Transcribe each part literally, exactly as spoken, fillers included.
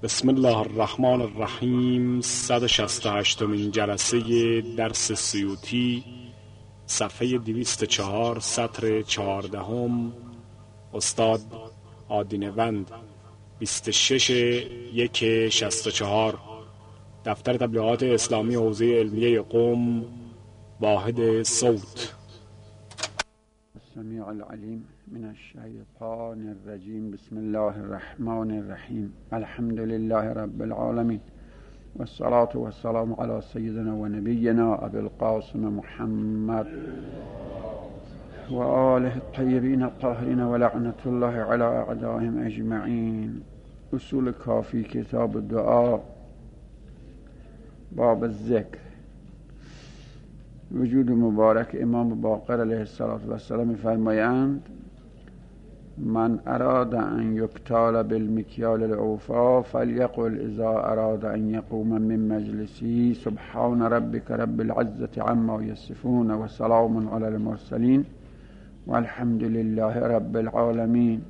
بسم الله الرحمن الرحیم. صد و شصت و هشتمین جلسه درس سیوطی، صفحه دویست و چهار، سطر چهاردهم. استاد آدینوند، بیست و شش یک شصت و چهار. دفتر تبلیغات اسلامی حوزه علمیه قم، واحد صوت. السمیع العلیم من الشیطان الرجیم. بسم الله الرحمن الرحیم. الحمد لله رب العالمین والصلاة والسلام علی سیدنا و نبینا ابی القاسم محمد و آله الطیبین الطاهرین و لعنت الله علی اعدائهم اجمعین. اصول کافی، کتاب دعا، باب الذکر. وجود مبارک امام باقر علیه السلام می‌فرمایند: من اراد ان یکتال بالمکیال الاوفا فلیقل اذا اراد ان یقوم من مجلسی سبحان ربک رب العزة عما یصفون و سلام علی المرسلین والحمد لله رب العالمین.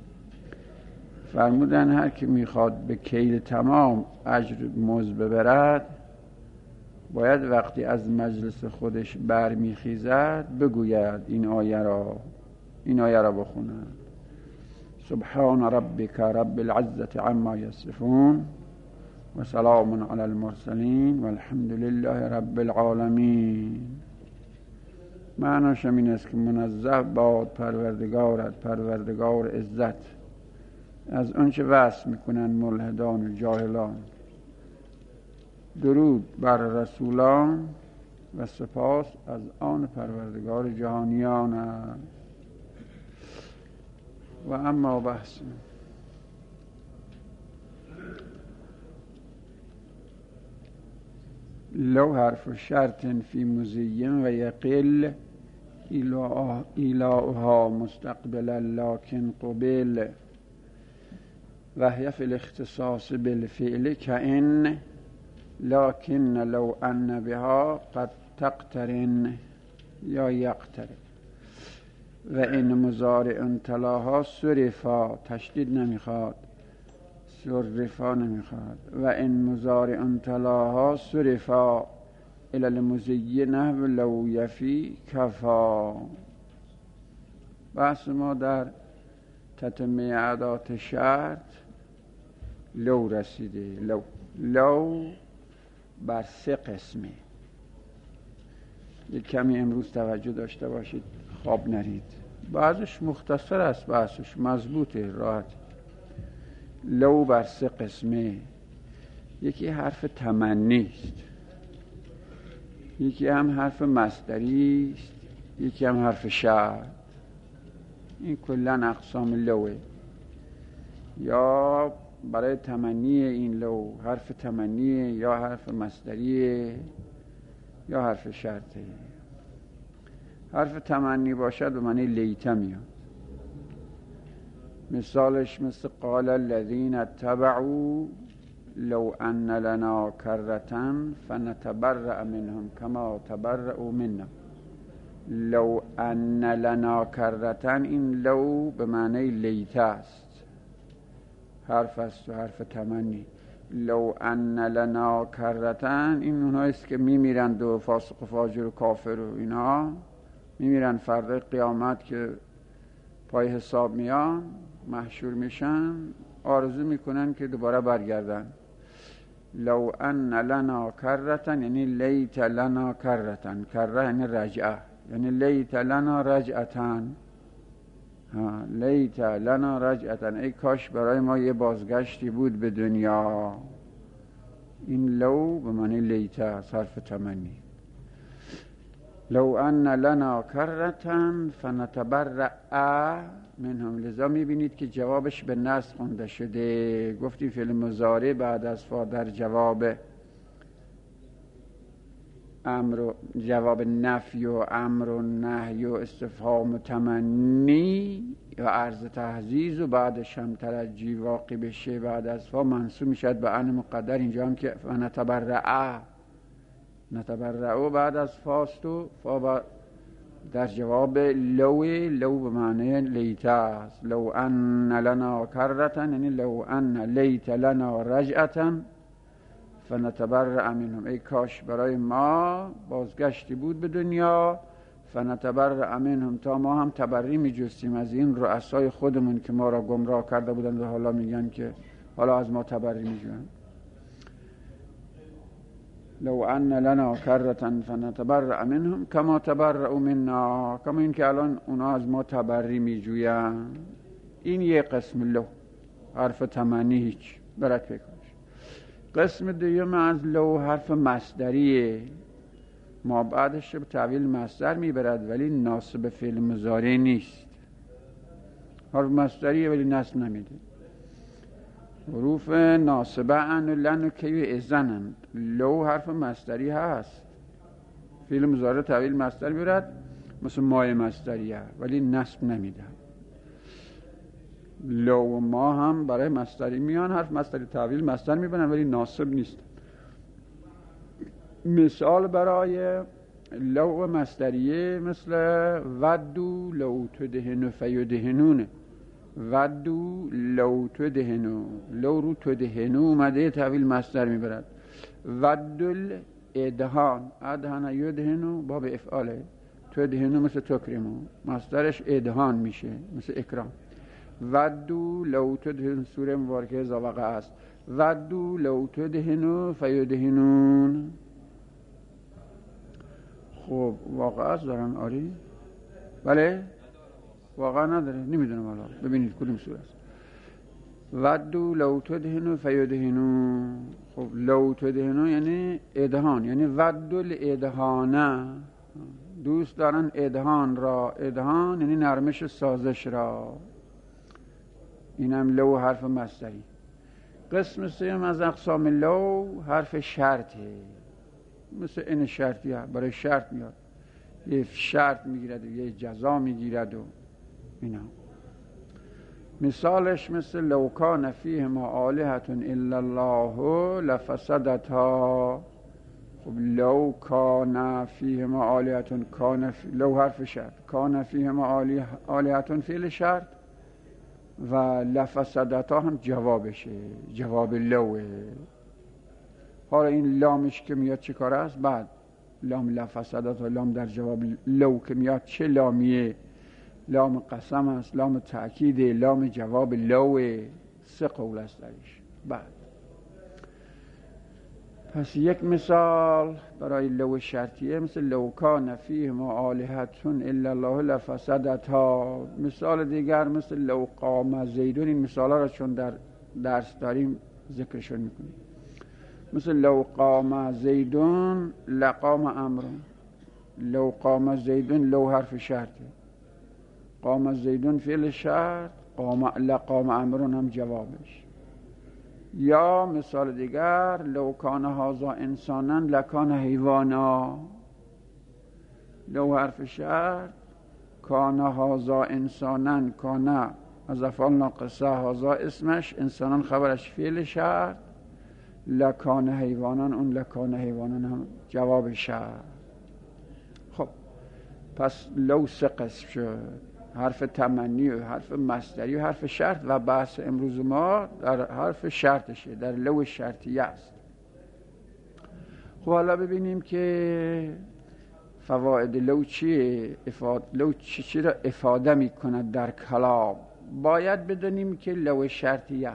فرمودن هر که میخواد به کیل تمام اجر موز ببرد، باید وقتی از مجلس خودش برمیخیزد بگوید این آیه را این آیه را بخوند: سبحان ربک رب العزة عما یصفون و سلام علی المرسلین والحمد لله رب العالمین. معناش این است که منزه باد پروردگارت، پروردگار عزت، از آنچه وصف میکنن ملحدان و جاهلان. درود بر رسولان و سپاس از آن پروردگار جهانیان است. و اما بحث لو حرف شرط فی مزین و یقل ایلاؤها مستقبلا لکن قبل و هی فی الاختصاص بالفعل کأن لكن لو ان بها قد تقترن یا یقترن. و این مضارع تلاها صرفا، تشدید نمیخواد، صرفا نمیخواد. و این مضارع تلاها صرفا الی المزینه لو یفی کفا. بحث ما در تتمه ادات شرط لو رسیده. لو لو بر سه قسمه. یک کمی امروز توجه داشته باشید، خواب نرید. بعضش مختصر است، بعضش مضبوطه، راحت. لو بر سه قسمه. یکی حرف تمنی است، یکی هم حرف مصدری است، یکی هم حرف شرط. این کلا اقسام لوه. یا برای تمنی این لو حرف تمنیه، یا حرف مصدریه، یا حرف شرطه. حرف تمنی باشد به معنی لیت میاد. مثالش مثل قال الذین اتبعوا لو ان لنا کرة فنتبرأ منهم کما تبرأوا منا. لو ان لنا کرة، این لو به معنی لیت است، حرف است و حرف تمنی. لو ان لنا کرتن، این اونهاییست که میمیرند و فاسق و فاجر و کافر و اینا میمیرن، فردا قیامت که پای حساب میان محشور میشن، آرزو میکنن که دوباره برگردن. لو ان لنا کرتن یعنی لیت لنا کرتن. کره یعنی رجعه، یعنی لیت لنا رجعتن. لیت لنا رجعتن، ای کاش برای ما یه بازگشتی بود به دنیا. این لو به معنی لیت است، حرف تمنی. لو ان لنا کرتن فنتبرأ منهم. لذا میبینید که جوابش به نصب خونده شده. گفتیم فعل مضارع بعد از فا در جواب امر و جواب نفی و امر و نهی و استفهام و تمنی و عرض تحزیز و بعدش هم ترجی واقع بشه بعد از فا منصوب میشد به ان مقدر. اینجا هم که نتبرع نتبرع بعد از فاست و فا در جواب لو، لو به معنی لیت است. لو ان لنا کرتن یعنی لو ان لیت لنا رجعتن فنتبرأ منهم، ای کاش برای ما بازگشتی بود به دنیا، فنتبرأ منهم، تا ما هم تبری می جستیم از این رؤسای خودمون که ما را گمراه کرده بودند و حالا میگن که حالا از ما تبری می جویند. لو ان لنا کرتن فنتبرأ منهم کما تبرأوا منا، کما این که الان اونا از ما تبری می جویند. این یه قسم لو، حرف تمنی هیچ برد فکر. قسم دوم از لو حرف مصدریه، ما بعدش به تعویل مصدر میبرد ولی ناصب فعل مضارع نیست. حرف مصدریه ولی نصب نمیده. حروف ناصبه ان و لن و کی و اذنند. لو حرف مصدری هست، فعل مضارع تعویل مصدر میبرد مثل مای مصدریه ولی نصب نمیده. لو و ما هم برای مصدری میان، حرف مصدری تعویل مصدر میبنن ولی ناصب نیست. مثال برای لو مصدریه مثل ودو لو تدهنو فیدهنونه. ودو لو تدهنو، لو رو تدهنو اومده تعویل مصدر میبرد. ودل ادهان، ادهان یدهنو باب افعاله، تدهنو مثل تکرمو، مصدرش ادهان میشه مثل اکرام. ودو لو تدهن، سوره مبارکه زاوقه است. ودو لو تدهنو فیدهنون. خب واقعا است دارن آری؟ بله؟ واقعا نداره؟ نمیدونم حالا ببینید کدوم سوره است. ودو لو تدهنو فیدهنون. خب لو تدهنو یعنی ادهان، یعنی ودو الادهانه، دوست دارن ادهان را. ادهان یعنی نرمش سازش را. اینم لو حرف مصدری. قسم سوم از اقسام لو حرف شرطه، مثل این شرطیه، برای شرط میاد، یه شرط میگیرد و یه جزا میگیرد و اینا. مثالش مثل لو کان فیهما آلهة الا الله لفسدتا. خب لو کان فیهما آلهة، کان فی... لو حرف شرط، کان فیهما آلهة فعل شرط و لفسدتا هم جوابشه، جواب لوه. حالا این لامش که میاد چه کار است؟ بعد لام لفسدتا، لام در جواب لو که میاد چه لامیه؟ لام قسم است، لام تأکیده، لام جواب لوه. سه قول است درش. بعد پس یک مثال برای لو شرطیه مثل لو کان فیهما آلهة الا الله لفسدتا. مثال دیگر مثل لو قام زیدون. این مثال ها را چون در درس داریم ذکرشون میکنیم. مثل لو قام زیدون لقام امرون. لو قام زیدون، لو حرف شرطه، قام زیدون فعل شرط، قام لقام امرون هم جوابش. یا مثال دیگر لو کان هذا انسانا لکان حیوانا. لو حرف شرط، کان هذا انسانا، کان از افعال ناقصه، هذا اسمش، انسانا خبرش فعل شرط، لکان حیوانا، اون لکان حیوانا هم جواب شرط. خب پس لو سه قسم شد، حرف تمنی و حرف مصدری و حرف شرط، و بحث امروز ما در حرف شرطشه، در لو شرطیه است. خب حالا ببینیم که فواید لو چیه، افاد لو چی چی را افاده می کند در کلام. باید بدونیم که لو شرطیه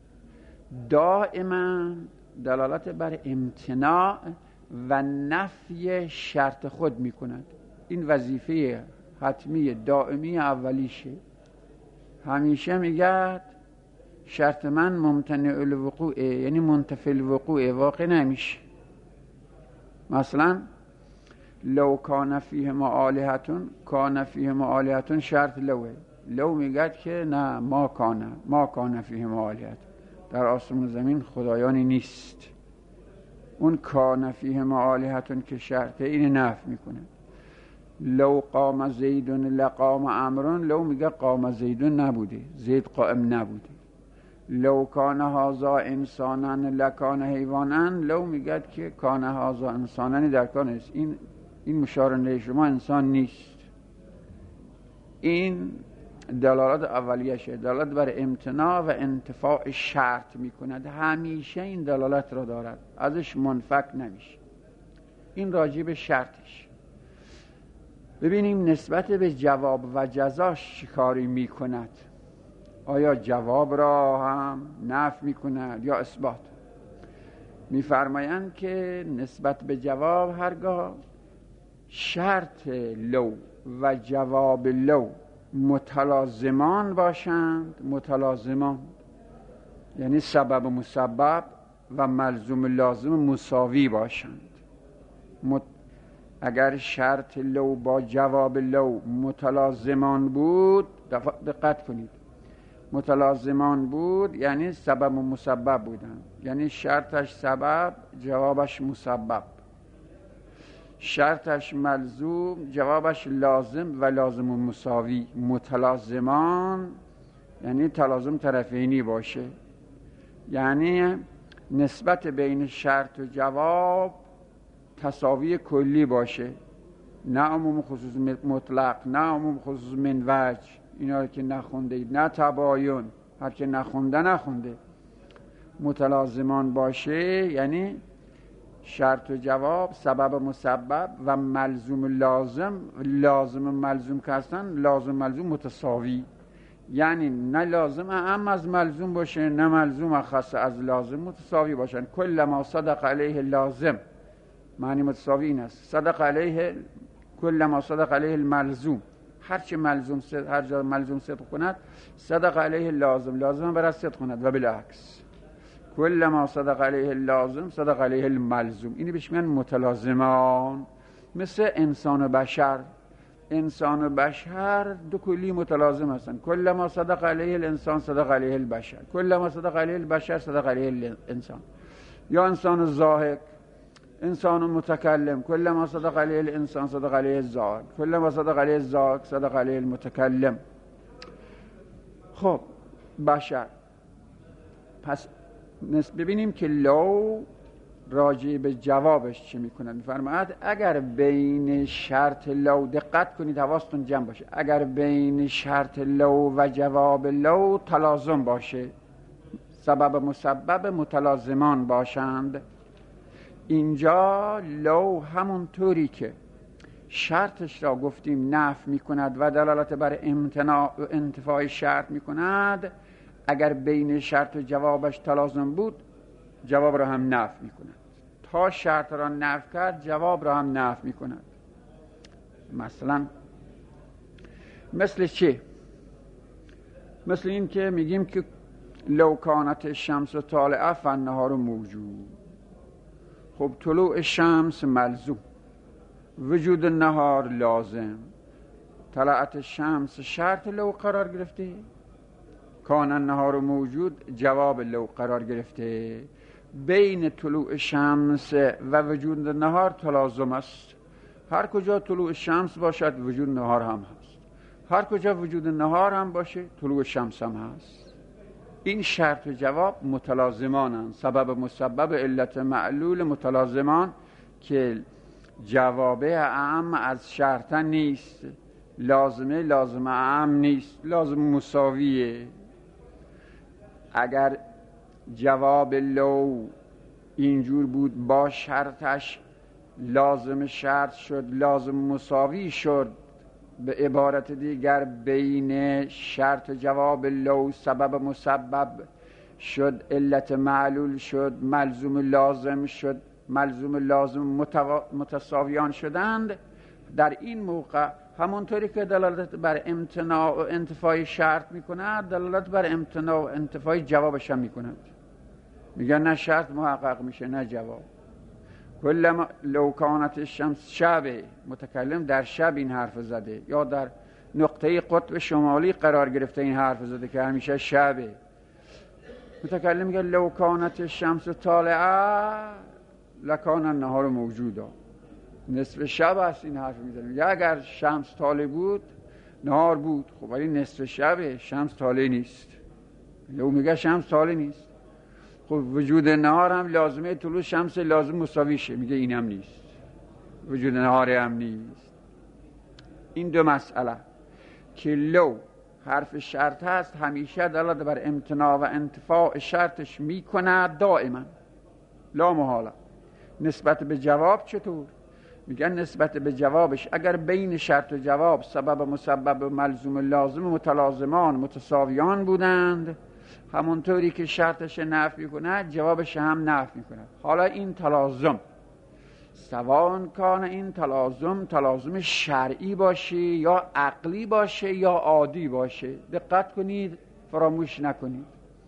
دائما دلالت بر امتناع و نفی شرط خود می کند. این وظیفه حتمی دائمی اولیشه. همیشه میگه شرط من ممتنع الوقوعه، یعنی منتفی الوقوعه، واقع نمیشه. مثلا لو کان فیهما آلهة، کان فیهما آلهة شرط لوه. لو میگه که نه، ما کان ما کان فیهما آلهة، در آسمان زمین خدایانی نیست. اون کان فیهما آلهة که شرطه، این نفی میکنه. لو قام زیدون لقام امرون، لو میگه قام زیدون نبوده، زید قائم نبوده. لو کان هذا انسانا لکان حیوانا، لو میگه که کان هذا انسانا در کان است، این این مشار الیه شما انسان نیست. این دلالت اولیشه، دلالت بر امتناع و انتفاع شرط میکند. همیشه این دلالت را دارد، ازش منفک نمیشه. این راجع به شرطش. ببینیم نسبت به جواب و جزاش چی کاری میکند. آیا جواب را هم نفی میکند یا اثبات؟ میفرمایند که نسبت به جواب هرگاه شرط لو و جواب لو متلازمان باشند، متلازمان یعنی سبب مسبب و ملزوم لازم مساوی باشند. مت... اگر شرط لو با جواب لو متلازمان بود، دقت کنید، متلازمان بود یعنی سبب و مسبب بودن، یعنی شرطش سبب جوابش مسبب، شرطش ملزوم جوابش لازم و لازم و مساوی. متلازمان یعنی تلازم طرفینی باشه، یعنی نسبت بین شرط و جواب تساوی کلی باشه، نه عموم خصوص مطلق، نه عموم خصوص من وجه، اینا که نخونده اید، نه تباین، هر که نخونده نخونده. متلازمان باشه یعنی شرط و جواب، سبب مسبب و ملزوم لازم، لازم و ملزوم که هستن، لازم ملزوم متساوی، یعنی نه لازم اعم از ملزوم باشه نه ملزوم اخص از لازم، متساوی باشن. کل ما صدق علیه لازم، معنی متساوی این است. صدق علیه کل ما صدق علیه الملزوم، هر چه ملزوم صدق، هر جا ملزوم صدق کند صدق علیه لازم، لازم برای صدق کند و بالعکس. کل ما صدق علیه لازم صدق علیه الملزوم، اینی بهش میگن متلازمان. مثل انسان و بشر، انسان و بشر دو کلی متلازم هستن. کل ما صدق علیه الانسان صدق علیه البشر، کل ما صدق علیه البشر صدق علیه الانسان. یا انسان و ضاحک، انسان و متکلم، کل ما صدق علیه الانسان صدق علیه الضاحک، کل ما صدق علیه الضاحک صدق علیه المتکلم. خب بشر. پس ببینیم که لو راجع به جوابش چی میکنه. میفرماید اگر بین شرط لو، دقت کنید حواستون جمع باشه، اگر بین شرط لو و جواب لو تلازم باشه، سبب مسبب متلازمان باشند، اینجا لو همون طوری که شرطش را گفتیم نفی میکند و دلالت بر امتناع و انتفاع شرط میکند، اگر بین شرط و جوابش تلازم بود جواب را هم نفی میکند. تا شرط را نفی کرد جواب را هم نفی میکند. مثلا مثل چه؟ مثل این که میگیم که لو کانت الشمس طالعه فالنهار موجود. خب طلوع شمس ملزوم، وجود نهار لازم، طلعت شمس شرط لو قرار گرفته، کان النهار موجود جواب لو قرار گرفته. بین طلوع شمس و وجود نهار تلازم است. هر کجا طلوع شمس باشد وجود نهار هم هست، هر کجا وجود نهار هم باشه طلوع شمس هم هست. این شرط و جواب متلازمانند، سبب مسبب علت معلول متلازمان که جوابه اعم از شرط نیست، لازمه لازم اعم نیست، لازم مساویه. اگر جواب لو اینجور بود با شرطش لازم شرط شد، لازم مساوی شد، به عبارت دیگر بین شرط جواب لو سبب مسبب شد، علت معلول شد، ملزوم لازم شد، ملزوم لازم متوا... متساویان شدند، در این موقع همونطوری که دلالت بر امتناع و انتفاع شرط میکند، دلالت بر امتناع و انتفاع جوابش هم میکند. میگن نه شرط محقق میشه نه جواب. کل ما لو کانت الشمس شب، متکلم در شب این حرف زده یا در نقطه قطب شمالی قرار گرفته این حرف زده که همیشه شبه. متکلم میگه لو کانت الشمس طالعه لکان النهار موجودا، نصف شب است این حرف میزنه. یا اگر شمس طالع بود نهار بود، خب ولی نصف شبه، شمس طالع نیست. لو میگه شمس طالع نیست، خب وجود نهار هم لازمه طلوع شمس لازم مساویشه، میگه این هم نیست، وجود نهار هم نیست. این دو مسئله. که لو حرف شرط هست همیشه دلالت بر امتناع و انتفاع شرطش میکنه دائما لا محاله. نسبت به جواب چطور؟ میگن نسبت به جوابش اگر بین شرط و جواب سبب مسبب و ملزوم لازم متلازمان متساویان بودند، همونطوری که شرطش نفی کند جوابش هم نفی کند. حالا این تلازم سواء کان این تلازم تلازم شرعی باشه یا عقلی باشه یا عادی باشه. دقت کنید، فراموش نکنید.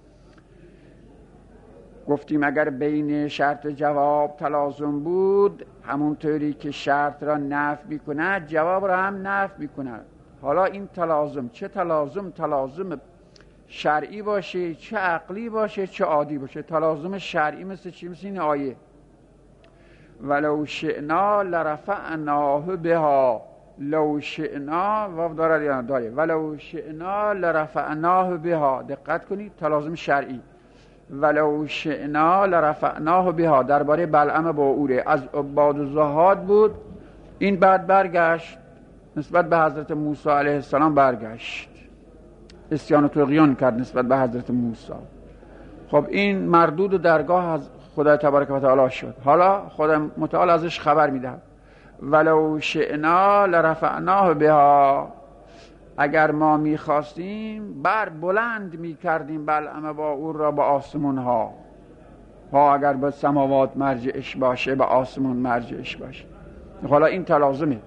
گفتیم اگر بین شرط و جواب تلازم بود، همونطوری که شرط را نفی میکند جواب را هم نفی میکند. حالا این تلازم چه تلازم تلازم شرعی باشه، چه عقلی باشه، چه عادی باشه. تلازم شرعی مثل چی؟ مثل این آیه ولو شئنا لرفعناه بها. لو شئنا و داره یا داره ولو شئنا لرفعناه بها. دقت کنید، تلازم شرعی ولو شئنا لرفعناه بها درباره بلعم باعوره، از عباد و زهاد بود. این بعد برگشت نسبت به حضرت موسی علیه السلام، برگشت اسیان و طغیان کرد نسبت به حضرت موسی. خب این مردود و درگاه از خدای تبارک و تعالی شد. حالا خدای متعال ازش خبر میده ولو شئنا لرفعناه بها. اگر ما میخواستیم بر بلند میکردیم بلعم باعور را به آسمون ها. ها اگر به سماوات مرجعش باشه، به آسمون مرجعش باشه. حالا این تلازمه.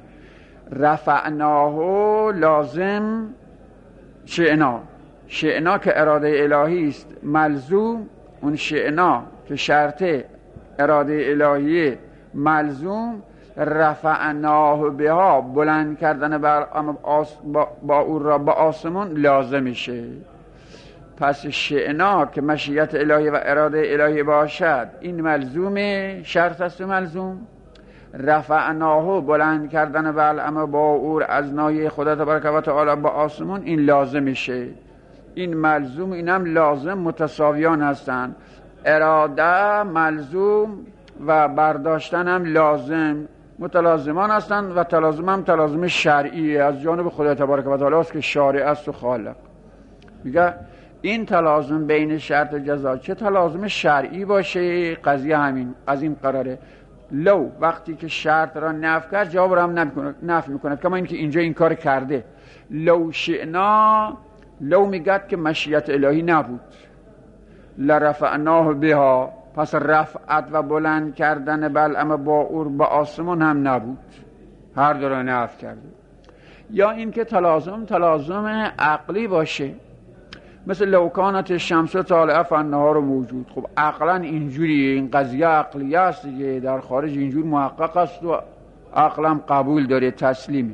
رفعناه لازم شئنا، شئنا که اراده الهی است ملزوم، اون شئنا که شرط اراده الهی ملزوم، رفعناه بها بلند کردن بر با او را با آسمون لازم میشه. پس شئنا که مشیت الهی و اراده الهی باشد این ملزومه، شرط است ملزوم. رفعناه بلند کردن بلعم باعور از ناحیه خدا تبارک و تعالی با آسمون این لازم میشه. این ملزوم اینم لازم متساویان هستند. اراده ملزوم و برداشتن هم لازم متلازمان هستند و تلازم هم تلازم شرعی از جانب خدا تبارک و تعالی است که شارع است و خالق. میگه این تلازم بین شرط و جزا چه تلازم شرعی باشه، قضیه همین از این قراره. لو وقتی که شرط را نفی کرد جواب را هم نفی میکند، کما اینکه اینجا این کار کرده. لو شئنا، لو میگد که مشیت الهی نبود، لرفعناه بها، پس رفعت و بلند کردن بلعم باعور با آسمان هم نبود، هر دو را نفی کرده. یا اینکه تلازم تلازم عقلی باشه، مثل لو کانت الشمس طالعه فالنهار موجود. خب عقلا اینجوریه، این قضیه عقلیه است دیگه، در خارج اینجور محقق است و عقلم قبول داره، تسلیمه.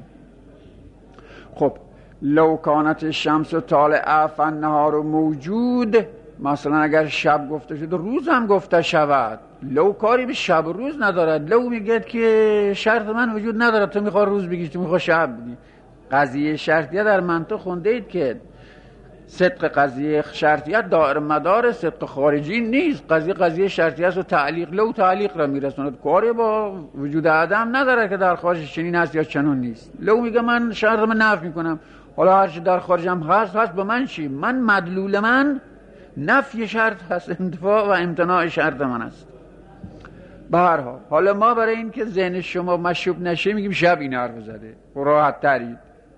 خب لو کانت الشمس طالعه فالنهار موجود، مثلا اگر شب گفته شده روز هم گفته شود. لو کاری به شب روز ندارد. لو میگه که شرط من وجود ندارد، تو میخوای روز بگی، تو میخوای شب بگی. قضیه شرطیه در منطق خونده اید که صدق قضیه شرطیت دائر مدار صدق خارجی نیست. قضیه قضیه شرطیه است و تعلیق لو تعلیق را میرسوند. کاری با وجود آدم نداره که در خارج چنین هست یا چنون نیست. لو میگه من شرط من نفی میکنم، حالا هر چی در خارجم هست هست، به من چی؟ من مدلول من نفی شرط هست، انتفاع و امتناع شرط من است. به هر حال حالا ما برای این که ذهن شما مشوب نشه میگیم شب این حرف زده، راحت ترید.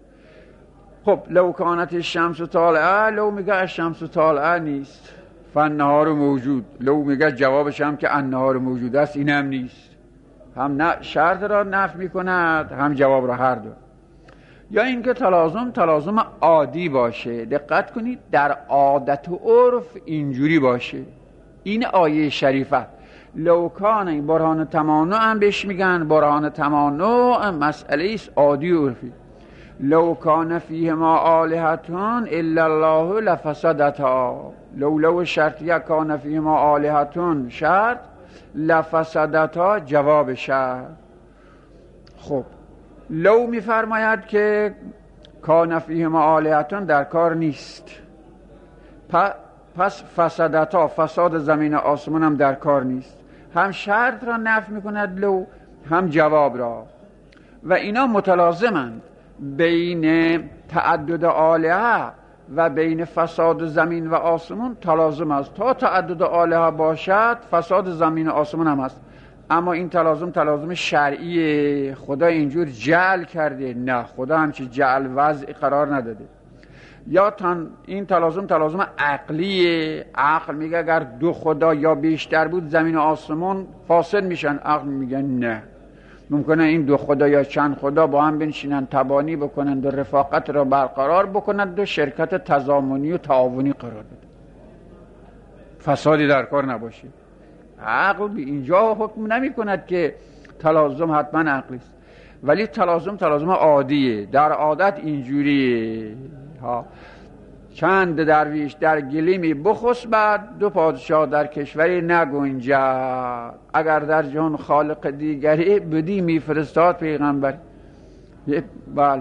خب لو کانت الشمس طالعه، لو میگه الشمس طالعه نیست، فالنهار موجود. لو میگه جوابش هم که النهار موجود است، این هم نیست. هم نه شرط را نفی میکند هم جواب را، هر دو. یا اینکه تلازم تلازم عادی باشه. دقت کنید، در عادت و عرف اینجوری باشه. این آیه شریفه لو کان، این برهان تمانع هم بهش میگن. برهان تمانع مسئله است عادی و عرفی. لو کان فیهما آلهتون الا الله لفسدتا. لو لو شرطیه کان فیهما آلهتون شرط، لفسدتا جواب شرط. خب لو میفرماید که کان فیهما آلهتون در کار نیست، پس فسدتا فساد زمین آسمان هم در کار نیست. هم شرط را نفی میکند لو، هم جواب را، و اینا متلازمند. بین تعدد آلهه و بین فساد زمین و آسمون تلازم است. تا تعدد آلهه باشد فساد زمین و آسمون هم هست، اما این تلازم تلازم شرعیه. خدا اینجور جعل کرده؟ نه، خدا همچی جعل وضع قرار نداده. یا تن این تلازم تلازم عقلیه. عقل میگه اگر دو خدا یا بیشتر بود زمین و آسمون فاسد میشن. عقل میگه نه، ممکنه این دو خدا یا چند خدا با هم بنشینن تبانی بکنند و رفاقت را برقرار بکنند و شرکت تضامنی و تعاونی قرار بده، فسادی در کار نباشه. عقل به اینجا حکم نمی کند که تلازم حتما عقلی است، ولی تلازم تلازم عادیه. در عادت اینجوریه ها. چند درویش در گلیمی بخسبد، دو پادشاه در کشوری نگنجد. اگر در جهان خالق دیگری بدی میفرستاد پیغمبر. بله،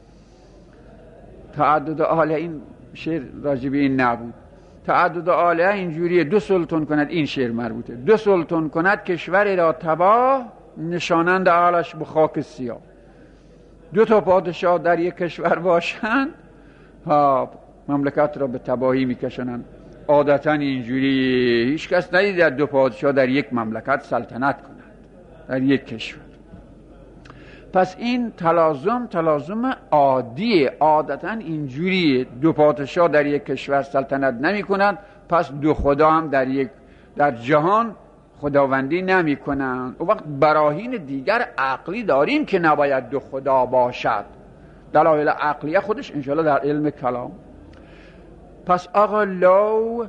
تعدد آله، این شعر راجب این نبود. تعدد آله اینجوریه، دو سلطان کند، این شعر مربوطه، دو سلطان کند کشوری را تباه، نشانند اعلش به خاک سیاه. دو تا پادشاه در یک کشور باشند ها، مملکت را به تباهی میکشنند. عادتا اینجوری هیچ کس ندیده دو پادشاه در یک مملکت سلطنت کنند، در یک کشور. پس این تلازم تلازم عادیه، عادتا اینجوریه. دو پادشاه در یک کشور سلطنت نمی کنند، پس دو خدا هم در یک در جهان خداوندی نمی کنند. و وقت براهین دیگر عقلی داریم که نباید دو خدا باشد، دلایل عقلیه خودش انشاءالله در علم کلام. پس آقا لو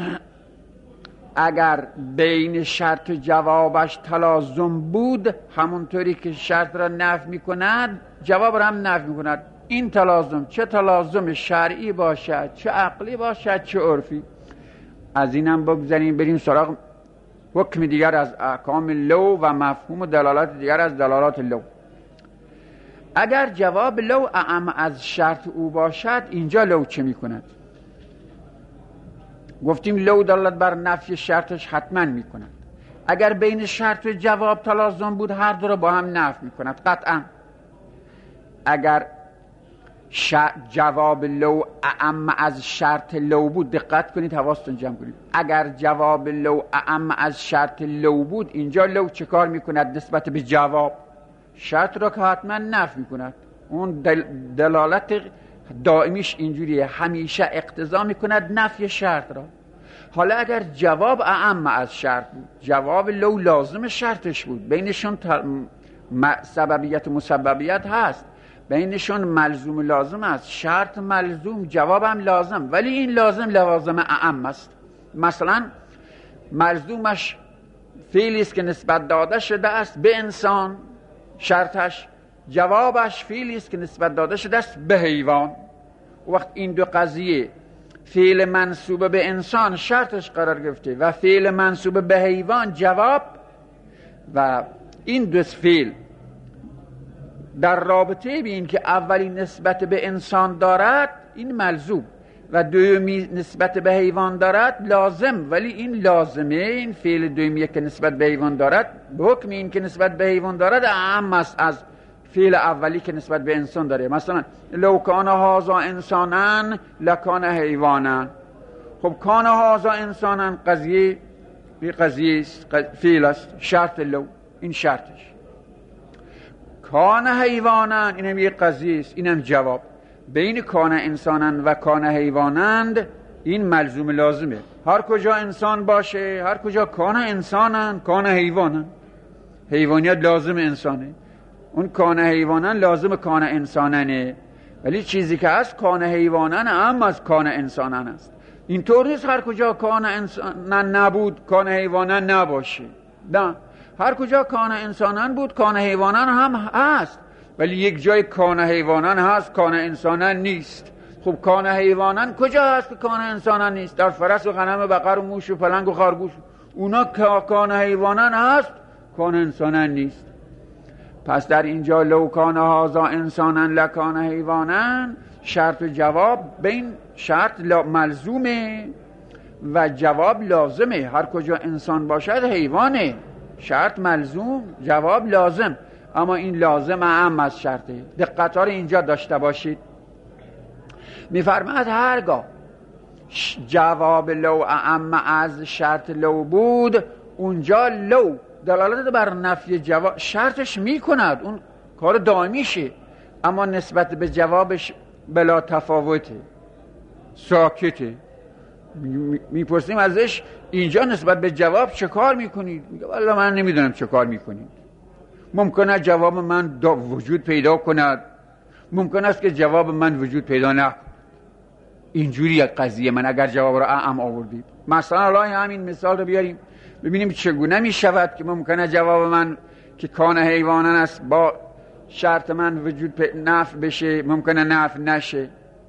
اگر بین شرط جوابش تلازم بود، همونطوری که شرط را نفی میکند جواب را هم نفی میکند. این تلازم چه تلازم شرعی باشد، چه عقلی باشد، چه عرفی. از اینم بگذاریم بریم سراغ حکم دیگر از احکام لو و مفهوم و دلالات دیگر از دلالات لو. اگر جواب لو اعم از شرط او باشد، اینجا لو چه میکند؟ گفتیم لو دلالت بر نفی شرطش حتما میکند. اگر بین شرط و جواب تلازم بود، هر دو را با هم نفی میکند قطعا. اگر جواب لو اعم از شرط لو بود، دقت کنید، حواستون جمع کنید. اگر جواب لو اعم از شرط لو بود، اینجا لو چه کار میکند نسبت به جواب؟ شرط را که حتما نفی میکند. اون دل دلالت دائمیش اینجوریه، همیشه اقتضا میکند نفی شرط را. حالا اگر جواب اعم از شرط بود، جواب لو لازم شرطش بود، بینشون سببیت و مسببیت هست، بینشون ملزوم لازم است، شرط ملزوم، جواب هم لازم، ولی این لازم لوازم اعم است. مثلا ملزومش فعلی است که نسبت داده شده است به انسان، شرطش، جوابش فعلی است که نسبت داده شده است به حیوان. وقت این دو قضیه، فعل منصوب به انسان شرطش قرار گرفته و فعل منصوب به حیوان جواب، و این دو فعل در رابطه بین که اولی نسبت به انسان دارد این ملزوم و دومی نسبت به حیوان دارد لازم، ولی این لازمه، این فعل دومی که نسبت به حیوان دارد به حکم این که نسبت به حیوان دارد اعم است از فعل اولی که نسبت به انسان داره. مثلا لو کان هذا انسانا لکان حیوانا. خب کان هذا انسانا قضیه بی قضیه است، فعل است، شرط لو، این شرطش. کان حیوانا اینم یک قضیه است، اینم جواب. بین کان انسانن و کان حیوانند این ملزوم لازمه. هر کجا انسان باشه، هر کجا کان انسانن کان حیوانن، حیوانیت لازم انسانه، اون کان حیوانن لازم کان انساننه. ولی چیزی که هست کان حیوانن هم از کان انسانن است. اینطور نیست هر کجا کان انسانن نبود کان حیوانن نباشه، نه، هر کجا کان انسانن بود کان حیوانن هم هست، ولی یک جای کان حیوانن هست کان انسانن نیست. خب کان حیوانن کجا هست که کان انسانن نیست؟ در فرس و غنم و بقر و موش و پلنگ و خرگوش، اونا کان حیوانن هست کان انسانن نیست. پس در اینجا لو کان هذا انسانا لکان حیوانن، شرط و جواب بین شرط ملزومه و جواب لازمه. هر کجا انسان باشد حیوانه، شرط ملزوم، جواب لازم. اما این لازم اعم از شرطه. دقت ها رو اینجا داشته باشید. میفرماید هرگاه جواب لو اعم از شرط لو بود، اونجا لو دلالت بر نفی جواب شرطش میکند، اون کار دائمیشه، اما نسبت به جوابش بلا تفاوته، ساکته. میپرسیم ازش اینجا نسبت به جواب چه کار میکنید؟ میگه والله من نمیدونم چه کار میکنید. ممکنه جواب من وجود پیدا کند، ممکن است که جواب من وجود پیدا نکند. اینجوری قضیه من اگر جواب را اعم آوردید. مثلا الان همین مثال رو بیاریم ببینیم چگونه میشود که ممکنه جواب من که کان حیوانان است با شرط من وجود نفی بشه، ممکنه نفی نشه.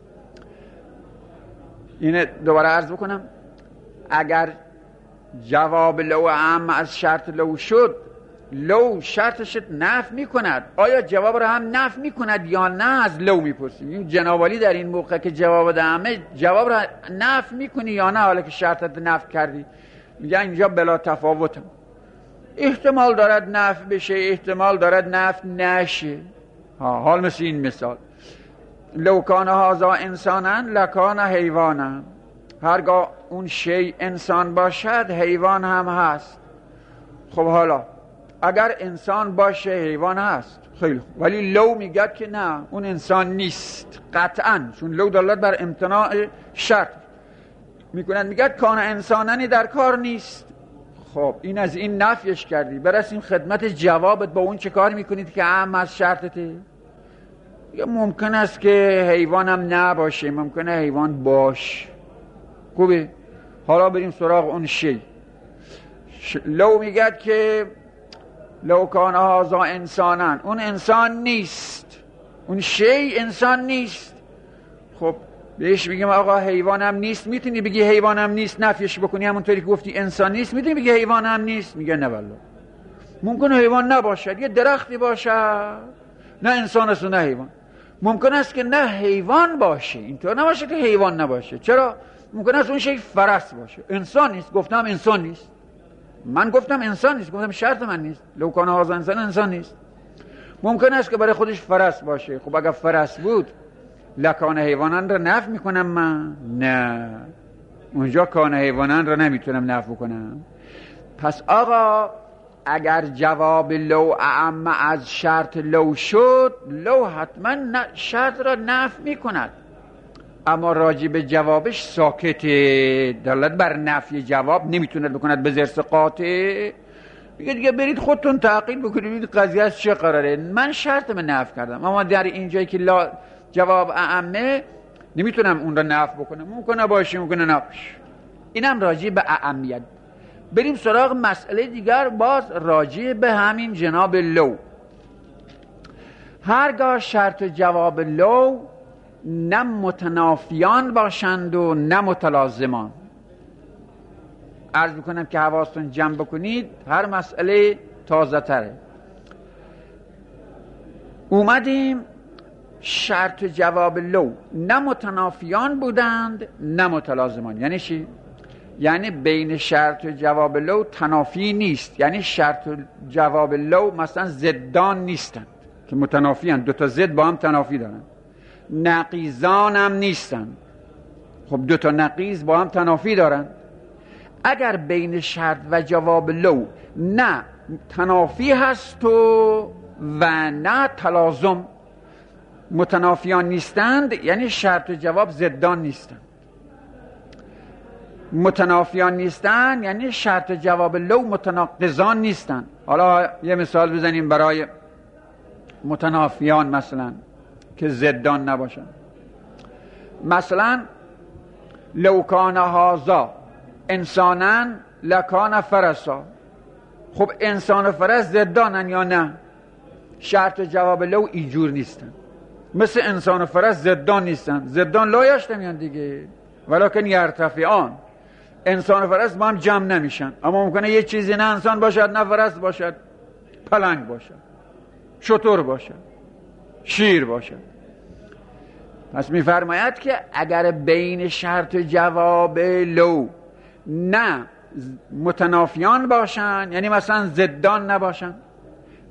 اینه دوباره عرض بکنم، اگر جواب لو اعم از شرط لو شد، لو شرطش نفی میکند، آیا جواب را هم نفی میکند یا نه؟ از لو میپرسیم. این جنابالی در این موقع که جواب دهمه جواب را نفی میکنی یا نه، حالا که شرطت نفی کردی؟ میگه اینجا بلا تفاوتم، احتمال دارد نفی بشه، احتمال دارد نفی نشه. ها حال مثل این مثال، لو کان هذا انسانا لکان حیوانا، هرگاه اون شی انسان باشد حیوان هم هست. خب حالا اگر انسان باشه حیوان هست، خیلی خوب، ولی لو میگه که نه اون انسان نیست قطعا، چون لو دلالت بر امتناع شرط میکنند. میگه کان انسانانی در کار نیست. خب این از این نفیش کردی، برسیم خدمت جوابت. با اون چه کار میکنید که اعم از شرطته؟ ممکن است که حیوان هم نباشه، ممکنه حیوان باش. خوبه، حالا بریم سراغ اون شی. ش... لو میگه که لو کان هذا انسانا، اون انسان نیست، اون شی انسان نیست. خب بهش بگیم آقا حیوان هم نیست، میتونی بگی حیوان هم نیست نفیش بکنی، همونطوری که گفتی انسان نیست میتونی بگی حیوان هم نیست؟ میگه نه والله، ممکنه حیوان نباشد، یه درختی باشد، نه انسان است و نه حیوان. ممکن است که نه حیوان باشه، اینطور نباشه که حیوان نباشه. چرا؟ ممکن است اون شی فرس باشه، انسان نیست. گفتم انسان نیست، من گفتم انسان نیست، گفتم شرط من نیست. لو کان هذا انسان، انسان نیست. ممکن است که برای خودش فرس باشه. خب اگر فرس بود لکان حیوانان را نفی میکنم من؟ نه، اونجا کان حیوانان را نمیتونم نفی کنم. پس آقا اگر جواب لو اعم از شرط لو شد، لو حتما شرط را نفی میکند، اما راجع به جوابش ساکته، دلالت بر نفی جواب نمیتونه بکند به ضرس قاطع. دیگه دیگه برید خودتون تحقیق بکنید قضیه از چه قراره. من شرط من نفی کردم، اما در اینجایی که لا جواب اعمه نمیتونم اون را نفی بکنم، ممکنه باشه ممکنه نباشه. اینم راجع به اعمیت. بریم سراغ مسئله دیگر، باز راجع به همین جناب لو. هرگاه شرط جواب لو نه متنافیان باشند و نه متلازمان. عرض میکنم که حواستون جمع بکنید، هر مسئله تازه تره. اومدیم شرط جواب لو نه متنافیان بودند نه متلازمان. یعنی چی؟ یعنی بین شرط جواب لو تنافی نیست، یعنی شرط جواب لو مثلا ضدان نیستند که متنافیان، دو تا ضد با هم تنافی دارن. نقیضان هم نیستند، خب دو تا نقیض با هم تنافی دارن. اگر بین شرط و جواب لو نه تنافی هست و و نه تلازم، متنافیان نیستند یعنی شرط و جواب ضدان نیستند. متنافیان نیستند یعنی شرط و جواب لو متناقضان نیستند. حالا یه مثال بزنیم برای متنافیان مثلا که ضدان نباشن. مثلا لو کان هذا انسانا لکان فرسا. خب انسان و فرس ضدانن یا نه؟ شرط و جواب لو اینجور نیستن، مثل انسان و فرس ضدان نیستن. ضدان لا یجتمعان دیگه، ولکن یرتفعان. انسان و فرس با هم جمع نمیشن، اما ممکنه یه چیزی نه انسان باشد نه فرس باشد، پلنگ باشد، شتر باشد، شیر باشد. پس میفرماید که اگر بین شرط و جواب لو نه متنافیان باشن، یعنی مثلا ضدان نباشن،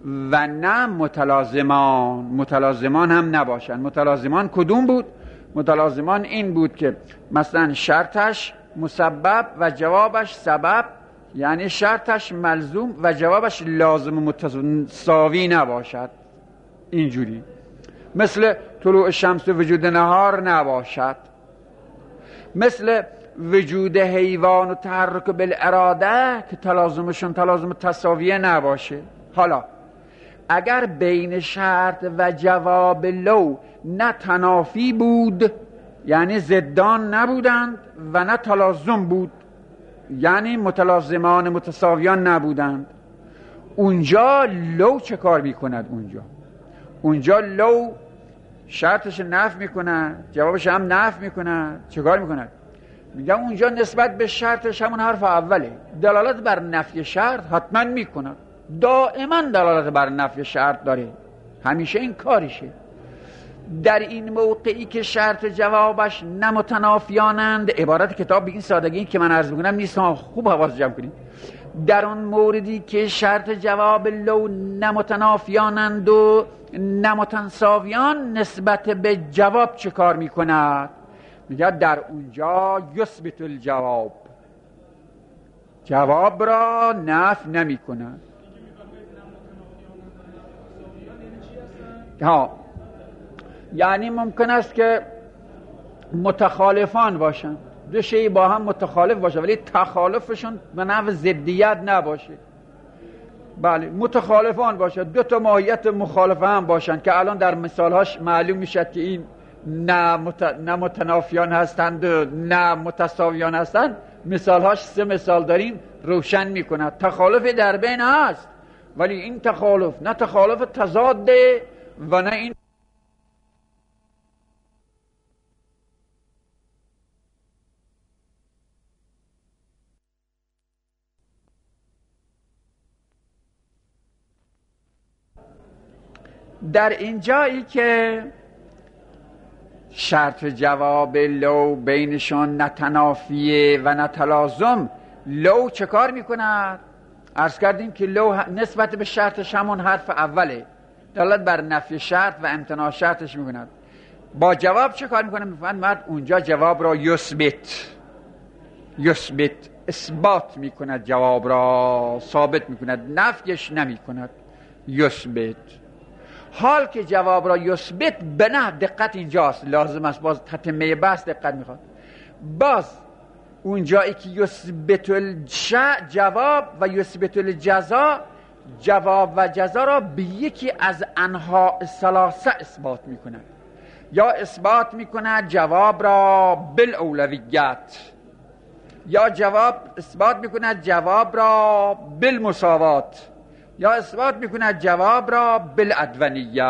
و نه متلازمان. متلازمان هم نباشن. متلازمان کدوم بود؟ متلازمان این بود که مثلا شرطش مسبب و جوابش سبب، یعنی شرطش ملزوم و جوابش لازم و متساوی نباشد. اینجوری مثل طلوع شمس و وجود نهار نباشد، مثل وجود حیوان و تحرک بالاراده که تلازمشون تلازم تساویه نباشه. حالا اگر بین شرط و جواب لو نه تنافی بود، یعنی ضدان نبودند، و نه تلازم بود، یعنی متلازمان متساویان نبودند، اونجا لو چه کار میکند؟ اونجا اونجا لو شرطش نفی میکنه، جوابش هم نفی میکنه. چه کار میکنه؟ میگم اونجا نسبت به شرطش همون حرف اوله، دلالت بر نفی شرط حتما میکنه، دائما دلالت بر نفی شرط داره، همیشه این کاریشه. در این موقعی که شرط جوابش نمتنافیانند، عبارت کتاب به این سادگی که من عرض میکنم نیست، خوب حواس جمع کنید. در اون موردی که شرط جواب لو نمتنافیانند و نمتنساویان، نسبت به جواب چه کار میکند؟ میگه در اونجا یثبت الجواب، جواب را نفی نمیکند. ها، یعنی ممکن است که متخالفان باشن، دو شی با هم متخالف باشه ولی تخالفشون به نحو ضدیت نباشه. بله، متخالفان باشه، دو تا ماهیت مخالفه هم باشن که الان در مثالهاش معلوم میشه که این نه, مت... نه متنافیان هستند و نه متساویان هستند. مثالهاش سه مثال داریم روشن میکند. تخالف در بین هست ولی این تخالف نه تخالف تضاده و نه این در این جایی که شرط جواب لو بینشان نتنافیه و نتلازم، لو چه کار میکند؟ عرض کردیم که لو نسبت به شرطش همون حرف اوله، دلالت بر نفی شرط و امتناع شرطش میکند. با جواب چه کار میکنه؟ میفهمد مرد اونجا جواب را یثبت، یثبت اثبات میکند، جواب را ثابت میکند، نفیش نمیکند، یثبت. حال که جواب را یثبت به نه، دقت اینجاست، لازم است باز تتمه بحث دقت میخواد. باز اون جایی که یثبت الجواب و یثبت الجزا، جواب و جزا را به یکی از انواع ثلاثه اثبات میکند. یا اثبات میکند جواب را بالاولویت، یا جواب اثبات میکند جواب را بالمساوات، یا اثبات میکند جواب را بالعدوانیه.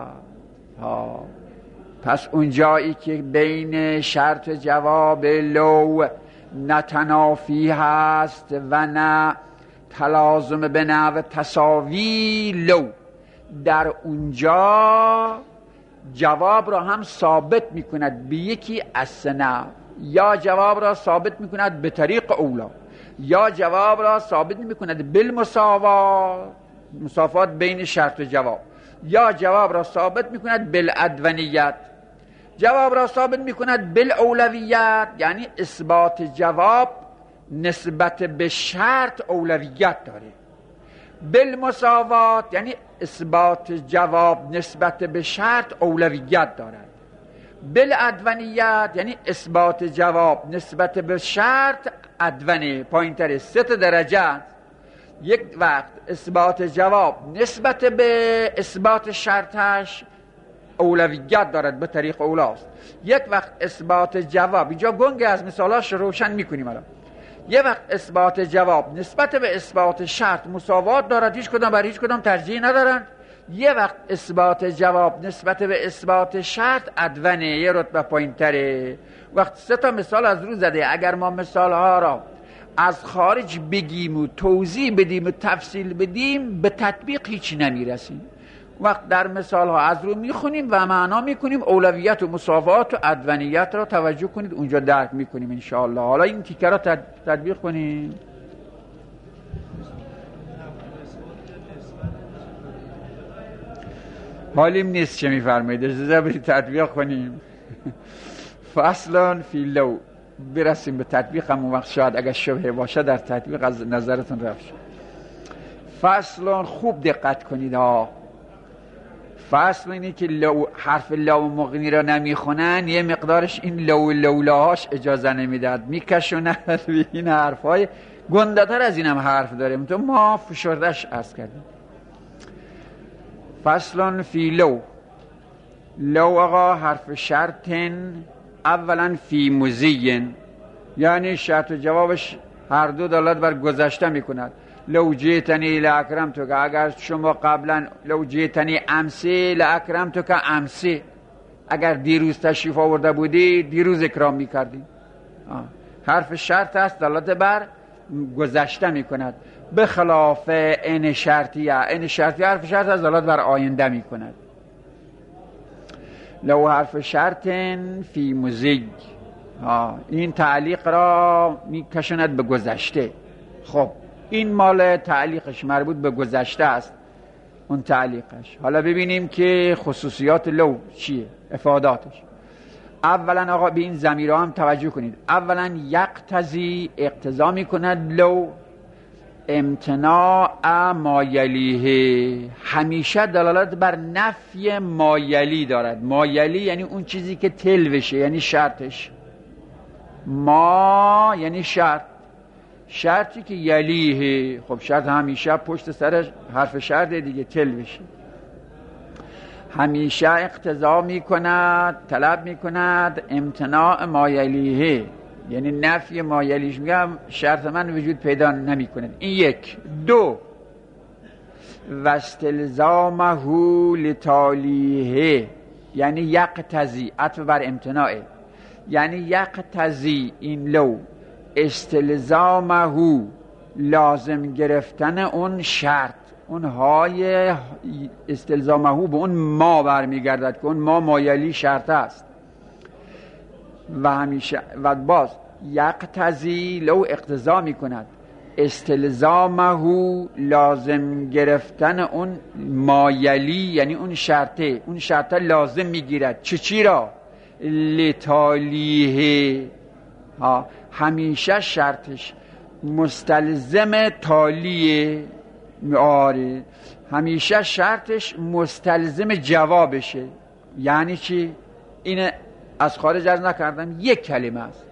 ها، پس اون جایی که بین شرط جواب لو نه تنافی هست و نه تلازم به نحو تساوی لو، در اونجا جواب را هم ثابت میکند به یکی از سه، یا جواب را ثابت میکند به طریق اولا، یا جواب را ثابت میکند بالمساوات، مساوات بین شرط و جواب، یا جواب را ثابت میکند بالعدوانیت، جواب را ثابت میکند بالاولویت، یعنی اثبات جواب نسبت به شرط اولویت داره، بالمساوات یعنی اثبات جواب نسبت به شرط اولویت دارد، بالعدوانیت یعنی اثبات جواب نسبت به شرط عدوانه، پایین تره، سه تا درجه. یک وقت اثبات جواب نسبت به اثبات شرطش اولویت دارد به طریق اولاست، یک وقت اثبات جواب، اینجا گنگ از مثالاش روشن میکنیم الان، یک وقت اثبات جواب نسبت به اثبات شرط مساوات دارد، هیچ کدام بر هیچ کدام ترجیح ندارند، یه وقت اثبات جواب نسبت به اثبات شرط عدوانه، یه رتبه پایین تره. وقت سه تا مثال از رو زده، اگر ما مثال ها را از خارج بگیم و توضیح بدیم و تفصیل بدیم به تطبیق هیچ نمیرسیم. وقت در مثال ها از رو میخونیم و معنا میکنیم، اولویت و مساوات و عدوانیت را توجه کنید، اونجا درک میکنیم انشاءالله. حالا این تیکه را تطبیق کنیم. حالیم نیست چه میفرمایید، اجازه بدید تطبیق کنیم. فصل فی لو، برسیم به تطبیق هم وقت شاید اگر شبهه باشه در تطبیق از نظرتون رفت شد. فصل خوب دقت کنید ها. فصل اینه که لو حرف لو مغنی را نمیخونن یه مقدارش این لو لولاهاش اجازه نمیداد، میکشونن به این حرفای گنده‌تر از این هم حرف داریم تو ما فشردش عرض کردیم. فصل فی لو، لو آقا حرف شرطن، اولا فی مزین، یعنی شرط و جوابش هر دو دلالت بر گذشته میکند. لو جیتنی لاکرم تو که اگر شما قبلا لو جیتنی امسی لاکرم تو که امسی، اگر دیروز تشریف آورده بودی دیروز اکرام میکردی. حرف شرط است دلالت بر گذشته میکند، به خلاف ان شرطیه. ان شرطیه حرف شرط است دلالت بر آینده میکند. لو حرف شرط فی مزیج، این تعلیق را میکشند به گذشته. خب این مال تعلیقش مربوط به گذشته است اون تعلیقش. حالا ببینیم که خصوصیات لو چیه، افاداتش. اولا آقا به این ضمیرها هم توجه کنید. اولا یقتضی، اقتضا میکند لو امتناع ما یلیه، همیشه دلالت بر نفی ما یلی دارد. ما یلی یعنی اون چیزی که تلوشه، یعنی شرطش. ما یعنی شرط، شرطی که یلیه. خب شرط همیشه پشت سر حرف شرط دیگه تلوشه. همیشه اقتضا میکند، طلب میکند امتناع ما یلیه، یعنی نفی ما یلیش. میگم شرط من وجود پیدا نمی کند. این یک. دو و استلزامه لتالیه، یعنی یقتضی، عطف بر امتناعه، یعنی یقتضی این لو استلزامه، لازم گرفتن اون شرط، اون های استلزامه به اون ما برمیگردد که اون ما مایلی شرط است. و همیشه و باز یقتضی لو اقتضا می کند استلزامه، لازم گرفتن اون مایلی یعنی اون شرطه، اون شرطه لازم میگیرد چه چی را؟ لتالیه، ها همیشه شرطش مستلزم تالیه. آره همیشه شرطش مستلزم جوابشه. یعنی چی؟ این از خارج از نکردم یک کلمه است.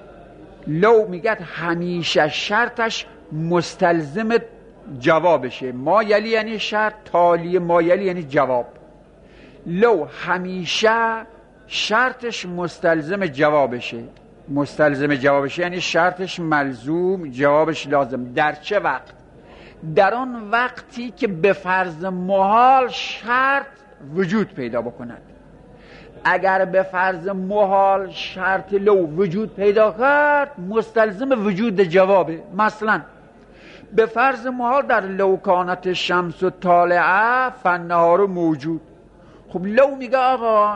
لو میگه همیشه شرطش مستلزم جوابشه. ما یلی یعنی شرط، تالی ما یلی یعنی جواب. لو همیشه شرطش مستلزم جوابشه. مستلزم جوابشه یعنی شرطش ملزوم، جوابش لازم. در چه وقت؟ در آن وقتی که به فرض محال شرط وجود پیدا بکند. اگر به فرض محال شرط لو وجود پیدا کرد مستلزم وجود جوابه. مثلا به فرض محال در لو کانت شمس و طالعه فالنهار موجود. خب لو میگه آقا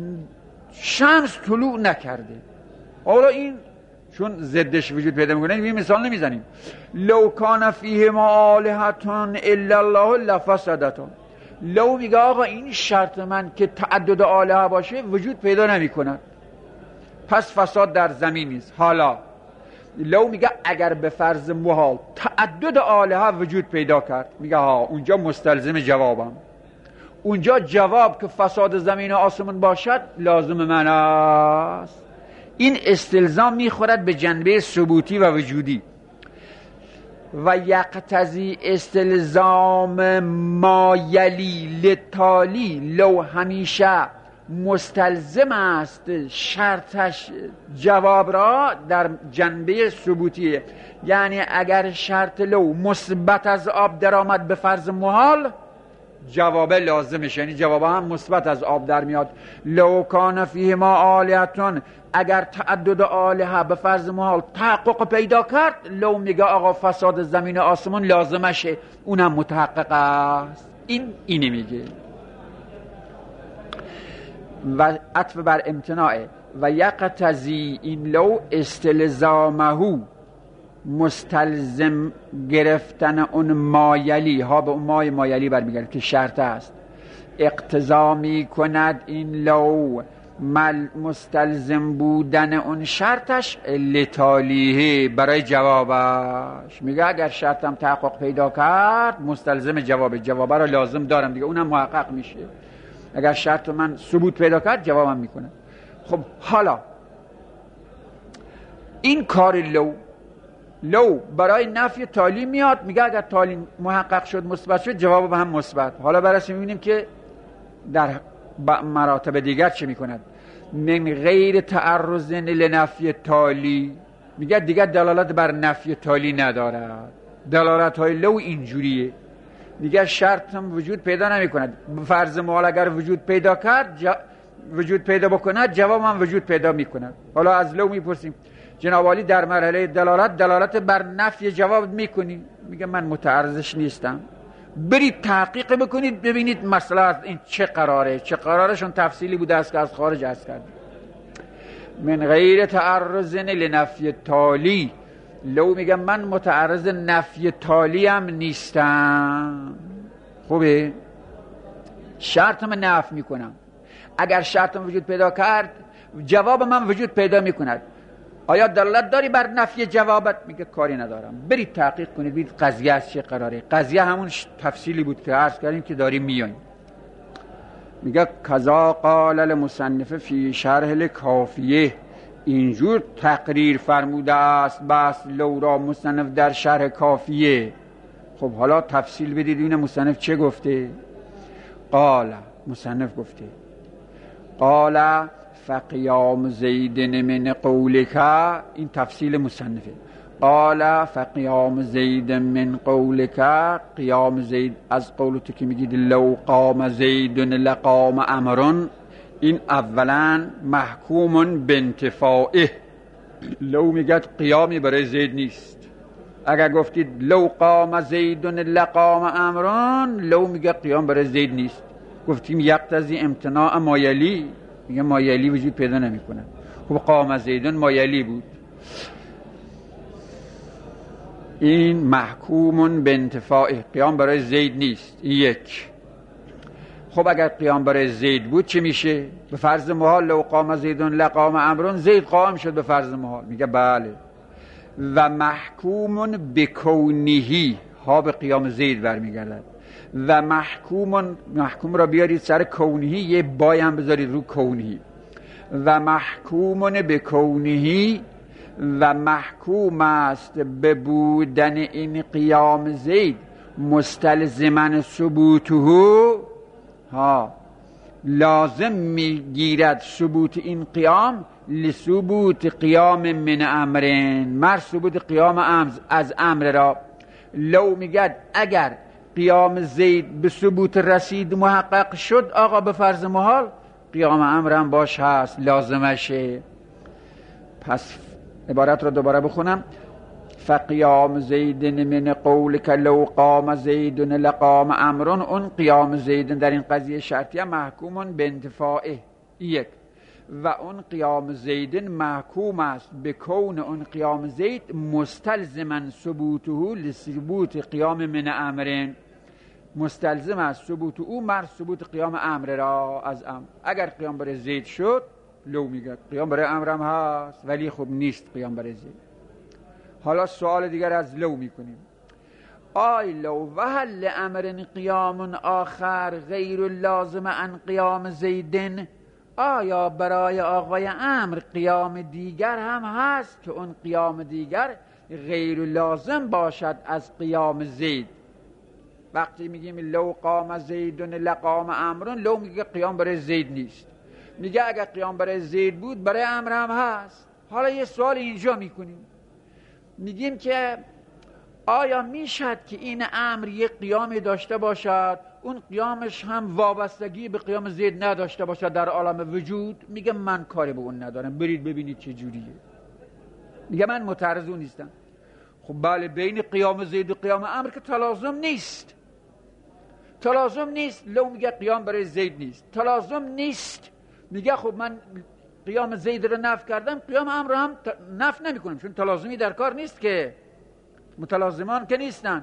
شمس طلوع نکرده، حالا این چون ضدش وجود پیدا میکنه این مثال نمیزنیم. لو کان فیهما آلهتون الا الله لفسدتون. لو میگه آقا این شرط من که تعدد آلهه باشه وجود پیدا نمیکنه، پس فساد در زمین نیست. حالا لو میگه اگر به فرض محال تعدد آلهه وجود پیدا کرد، میگه ها اونجا مستلزم جوابم. اونجا جواب که فساد زمین و آسمان باشد لازم من است. این استلزام میخورد به جنبه ثبوتی و وجودی. و یقتضی استلزام ما یلی لتالی، لو همیشه مستلزم است شرطش جواب را در جنبه ثبوتیه. یعنی اگر شرط لو مثبت از آب در آمد به فرض محال جواب لازمش، یعنی جواب هم مثبت از آب در میاد. لو کان فیهما آلهتون، اگر تعدد آلهه به فرض محال تحقق پیدا کرد، لو میگه آقا فساد زمین و آسمان لازمشه، اونم متحقق است. این اینی میگه. و عطف بر امتناعه. و یقتضی این لو استلزامه، مستلزم گرفتن اون مایلی ها به اون مای مایلی برمیگرده که شرط است. اقتضا می کند این لو مستلزم بودن اون شرطش لتالیه برای جوابش. میگه اگر شرطم تحقق پیدا کرد مستلزم جواب، جواب رو لازم دارم دیگه، اونم محقق میشه. اگر شرط من ثبوت پیدا کرد جوابم میکنه. خب حالا این کار لو لو برای نفی تالی میاد، میگه اگر تالی محقق شد مثبت شد جواب به هم مثبت. حالا بررسی میبینیم که در مراتب دیگر چه میکند. من غیر تعرض لنفی تالی، میگه دیگر دلالت بر نفی تالی ندارد. دلالت های لو اینجوریه، میگه شرط هم وجود پیدا نمی کند. فرض محال اگر وجود پیدا کرد جا... وجود پیدا بکند جواب هم وجود پیدا میکند. حالا از لو میپرسیم جناب عالی در مرحله دلالت دلالت بر نفی جواب میکنی؟ میگه من متعرضش نیستم. برید تحقیق بکنید ببینید مسئله از این چه قراره. چه قرارشون تفصیلی بوده است که از خارج از کرد. من غیر تعرض لنفی تالی، لو میگم من متعرض نفی تالی هم نیستم. خوبه؟ شرطم نفی میکنم. اگر شرطم وجود پیدا کرد جواب من وجود پیدا میکند. آیا دلالت داری بر نفی جوابت؟ میگه کاری ندارم. برید تحقیق کنید ببینید قضیه از چه قراره. قضیه همون تفصیلی بود که عرض کردیم که داریم میایم. میگه کذا قال المصنف فی شرح الکافیه، اینجور تقریر فرموده است بس لو را مصنف در شرح کافیه. خب حالا تفصیل بدید این مصنف چه گفته. قال مصنف گفته قال فقیام زید من قولک، این تفصیل مصنفه. قال فقیام زید من قولک، قیام زید از قول تو که میگید لو قام زید لقام امرون، این اولا محکوم بانتفاعه. لو میگد قیامی برای زید نیست. اگر گفتید لو قام زید لقام امرون، لو میگه قیام برای زید نیست. گفتیم یقتضی امتناع مایلی، میگه مایلی وجود پیدا نمی کنه. خب قام زیدون مایلی بود. این محکومون به انتفاع، قیام برای زید نیست. یک. خب اگر قیام برای زید بود چه میشه؟ به فرض محال لو قام زیدون لقام امرون، زید قائم شد به فرض محال. میگه بله. و محکومون بکونهی، ها به قیام زید برمیگردد. و محکوم، محکوم را بیارید سر کونهی، یه بای هم بذارید رو کونهی. و محکومون به کونهی، و محکوم است به بودن این قیام زید مستلزمن ثبوته، ها لازم میگیرد ثبوت این قیام لثبوت قیام من امرین، مر ثبوت قیام امر از امر را. لو میگد اگر قیام زید به ثبوت رسید محقق شد، آقا به فرض محال قیام امر هم باش هست، لازمشه. پس عبارت رو دوباره بخونم. فقیام زید من قولک لو قام زید لقام امرون، اون قیام زید در این قضیه شرطیه محکومون به انتفاعه. یک. و اون قیام زید محکوم است به کون اون قیام زید مستلزمن ثبوته لثبوت قیام من امرین، مستلزم است ثبوت او مر ثبوت قیام امر را از امر. اگر قیام برای زید شد، لو میگه قیام برای امرم هست ولی خب نیست قیام برای زید. حالا سوال دیگر از لو میکنیم. آی لو و هل امر قیام آخر غیر لازم عن قیام زیدن، آیا برای آقای امر قیام دیگر هم هست که اون قیام دیگر غیر لازم باشد از قیام زید؟ وقتی میگیم لو قام زیدون لقام امرون، لو میگه قیام برای زید نیست. میگه اگر قیام برای زید بود برای امر هم هست. حالا یه سوال اینجا میکنیم، میگیم که آیا میشد که این امر یه قیامی داشته باشد اون قیامش هم وابستگی به قیام زید نداشته باشد در عالم وجود؟ میگه من کاری به اون ندارم، برید ببینید چه جوریه. میگه من متعرض اون نیستم. خب بله، بین قیام زید و قیام امر که تلازم نیست، تلازم نیست. لو میگه قیام برای زید نیست، تلازم نیست. میگه خب من قیام زید رو نفی کردم، قیام امر رو هم نفی نمی کنم چون تلازمی در کار نیست که، متلازمان که نیستن.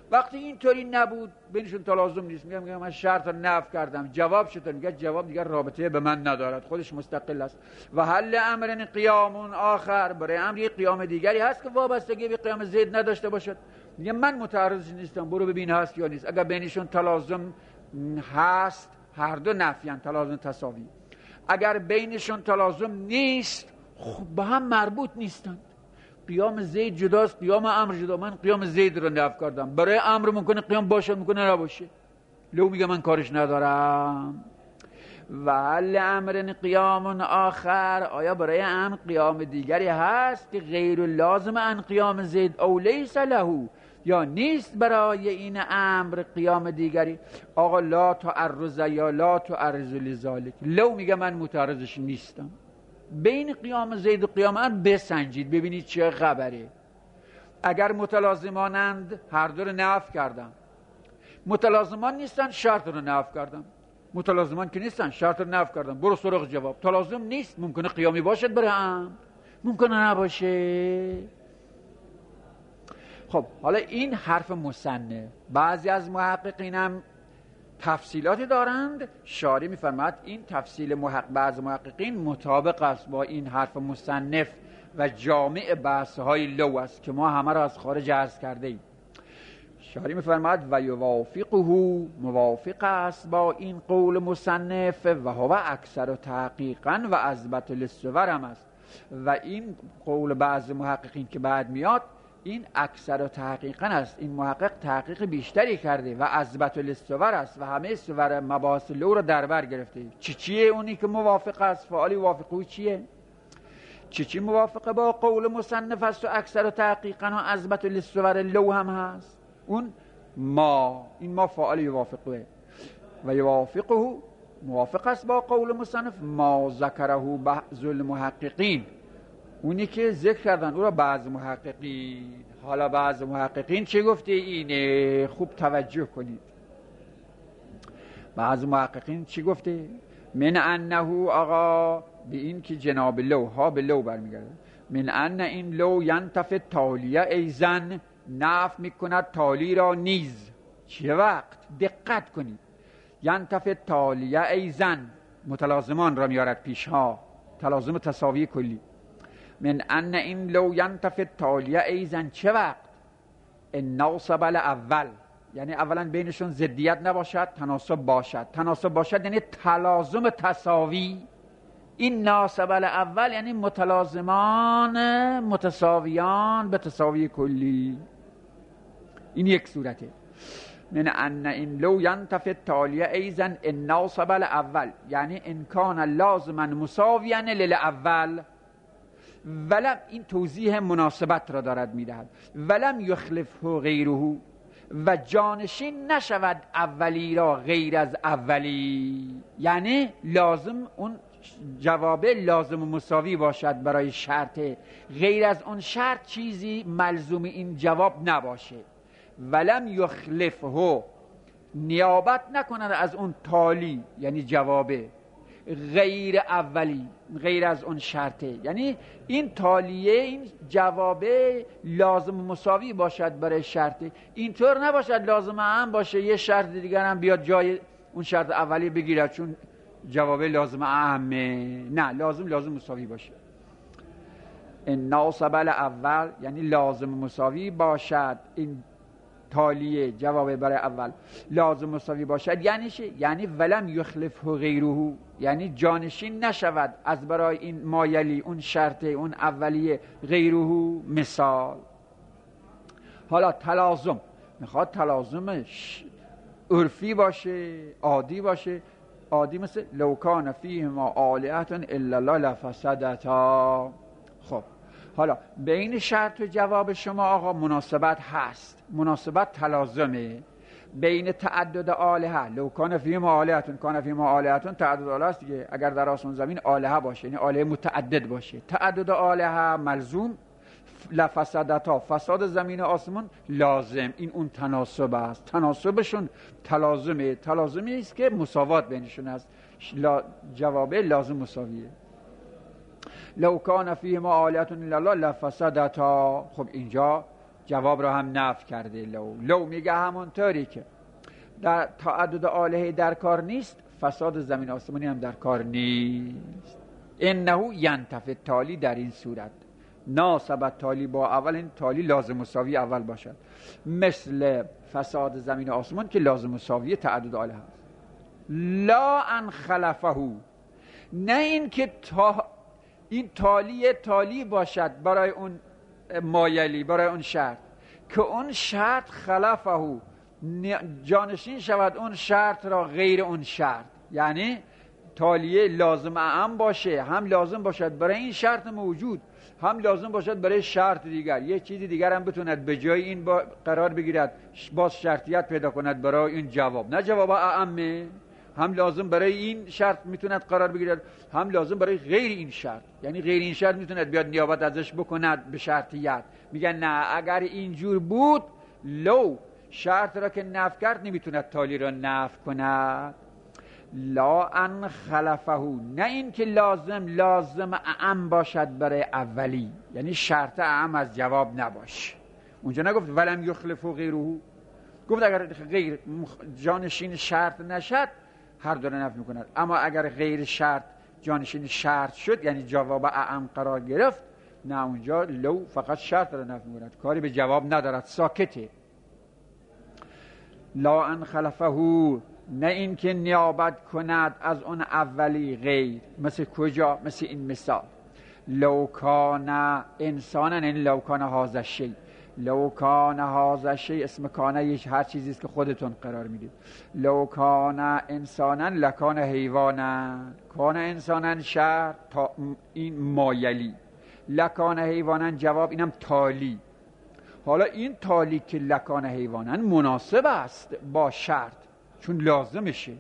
وقتی اینطوری نبود بینشون تلازم نیست، میگم میگم من شرط رو نفی کردم، جواب چطور؟ میگه جواب دیگر رابطه به من ندارد، خودش مستقل است. و حل امر قیام آخر، برای امری قیام دیگری هست که وابستگی به قیام زید نداشته باشد. میگه من متعرض نیستم، برو ببین هست یا نیست. اگر بینشون تلازم هست هر دو نفیان، تلازم تساوی. اگر بینشون تلازم نیست خب به هم مربوط نیستند. قیام زید جداست، قیام امر جدا. من قیام زید رو نفی کردم، برای امر ممکنه قیام باشه ممکنه نباشه، لو میگه من کارش ندارم. و حل امر قیام آخر، آیا برای امر قیام دیگری هست که غیر لازم ان قیام زید او لیس له، یا نیست برای این امر قیام دیگری؟ آقا لا تعرض یا لا تعرض لذالک، لو میگه من متعرضش نیستم. بین قیام زید و قیام امر بسنجید ببینید چه خبره. اگر متلازمانند هر دو رو نفی کردم، متلازمان نیستن شرط رو نفی کردم، متلازمان که نیستن شرط رو نفی کردم، برو سراغ جواب. تلازم نیست، ممکنه قیامی باشد برای امر، ممکنه نباشه. خب حالا این حرف مصنف، بعضی از محققین هم تفصیلاتی دارند. شاری میفرماید این تفصیل محقق بعض محققین مطابق است با این حرف مصنف و جامع بحث‌های لو است که ما همه را از خارج عرض کرده ایم. شاری میفرماید و یوافقه، موافق است با این قول مصنف، و هو اکثر تحقیقا و اثبت للصور هم است. و این قول بعض محققین که بعد میاد این اکثر تحقیقا است، این محقق تحقیق بیشتری کرده و اثبت للصور است و همه صور مباحث لو رو در بر گرفته. چی چیه اونی که موافق است؟ فعالی وافقه چیه؟ چی چی موافقه با قول مصنف است و اکثر تحقیقا و اثبت للصور لو هم هست؟ اون ما، این ما فعالی وافقه. و یوافقه، موافق است با قول مصنف ما ذکره بعض المحققین، اونی که ذکر کردن او را بعض محققین. حالا بعض محققین چه گفته؟ اینه خوب توجه کنید. بعض محققین چی گفته؟ من انه، آقا به این که جناب لو ها به لو برمیگرده، من ان این لو ینتفع تالیه ایزن، نفع میکند تالی را نیز. چه وقت؟ دقت کنید. ینتفع تالیه ایزن، متلازمان را میارد پیشها، تلازم تساوی کلی. من ان این لو ینتفع تالیه ایزن، چه وقت؟ ان ناصب الاول، یعنی اولا بینشون ضدیت نباشد، تناسب باشد. تناسب باشد یعنی تلازم تساوی. این ناصب الاول یعنی متلازمان متساویان به تساوی کلی. این یک صورته. من ان این لو ینتفع تالیه ایزن ان ناصب الاول، یعنی ان کان لازما مساویا للاول. ولم، این توضیح مناسبت را دارد میدهد. ولم یخلفه غیره، و جانشین نشود اولی را غیر از اولی، یعنی لازم اون جواب لازم و مساوی باشد برای شرط، غیر از اون شرط چیزی ملزوم این جواب نباشه. ولم یخلفه، نیابت نکند از اون تالی یعنی جوابه، غیر اولی، غیر از اون شرطه، یعنی این تالیه این جوابه لازم مساوی باشد برای شرطه. اینطور نباشد لازم هم باشه یه شرط دیگر هم بیاد جای اون شرط اولی بگیرد چون جوابه لازم اهمه. نه، لازم لازم مساوی باشه. این ناصب الاول یعنی لازم مساوی باشد، این تالیه جواب برای اول لازم مساوی باشد. یعنی چه؟ یعنی ولم یخلفه غیره، یعنی جانشین نشود از برای این مایلی اون شرط اون اولیه غیره. مثال، حالا تلازم میخواد تلازمش عرفی باشه، عادی باشه. عادی مثل لو کان فیهما آلهة الا الله لفسدتا. خب حالا بین شرط و جواب شما آقا مناسبت هست، مناسبت تلازمه. بین تعدد آلهه، لو کان فیهما آلهة، کان فیهما آلهة، تعدد آلهه است دیگه. اگر در آسمان زمین آلهه باشه یعنی آلهه متعدد باشه، تعدد آلهه ملزوم، لفسدتا فساد زمین و آسمان لازم. این اون تناسب است، تناسبشون تلازمه. تلازمی است که مساوات بینشون است، لا جوابه لازم مساویه. لو کان فیهما آلهة الا الله لفسدتا. خب اینجا جواب را هم نفی کرده. لو لو میگه همونطوری که در تعدد آلهه در کار نیست، فساد زمین آسمانی هم در کار نیست. انه ینتفی تالی در این صورت ناسبت تالی با اول، این تالی لازم مساوی اول باشد، مثل فساد زمین آسمان که لازم مساوی تعدد آلهه هست. لا ان خلفه، نه این که تا این تالی تالی باشد برای اون مایلی، برای اون شرط که اون شرط خلفه جانشین شود اون شرط را غیر اون شرط. یعنی تالیه لازم اعم باشه، هم لازم باشد برای این شرط موجود، هم لازم باشد برای شرط دیگر. یه چیزی دیگر هم بتوند به جای این با قرار بگیرد، باز شرطیت پیدا کند برای این جواب. نه جواب اعمه، هم لازم برای این شرط میتوند قرار بگیرد، هم لازم برای غیر این شرط. یعنی غیر این شرط میتوند بیاد نیابت ازش بکند به شرطیت. میگن نه، اگر اینجور بود لو شرط را که نفی کرد نمیتوند تالی را نفی کند. لا ان خلفه، نه این که لازم لازم اعم باشد برای اولی، یعنی شرط اعم از جواب نباشه. اونجا نگفت ولم یخلفه غیره، گفت اگر غیر جانشین شرط نشد هر دو را نفی میکند. اما اگر غیر شرط جانشین شرط شد، یعنی جواب اعم قرار گرفت، نه اونجا لو فقط شرط را نفی میکند، کاری به جواب ندارد، ساکته. لا ان خلفه، نه این که نیابت کند از اون اولی غیر. مثل کجا؟ مثل این مثال لو کان انسانا، این لو کان هذا الشیء، لو کان هذا الشیء اسم کانه یه هر چیزی است که خودتون قرار میدید. لو کان انسانا لکان حیوانا، کان انسانا شرط تا این مایلی، لکان حیوانا جواب، اینم تالی. حالا این تالی که لکان حیوانا مناسب است با شرط، چون لازمشه.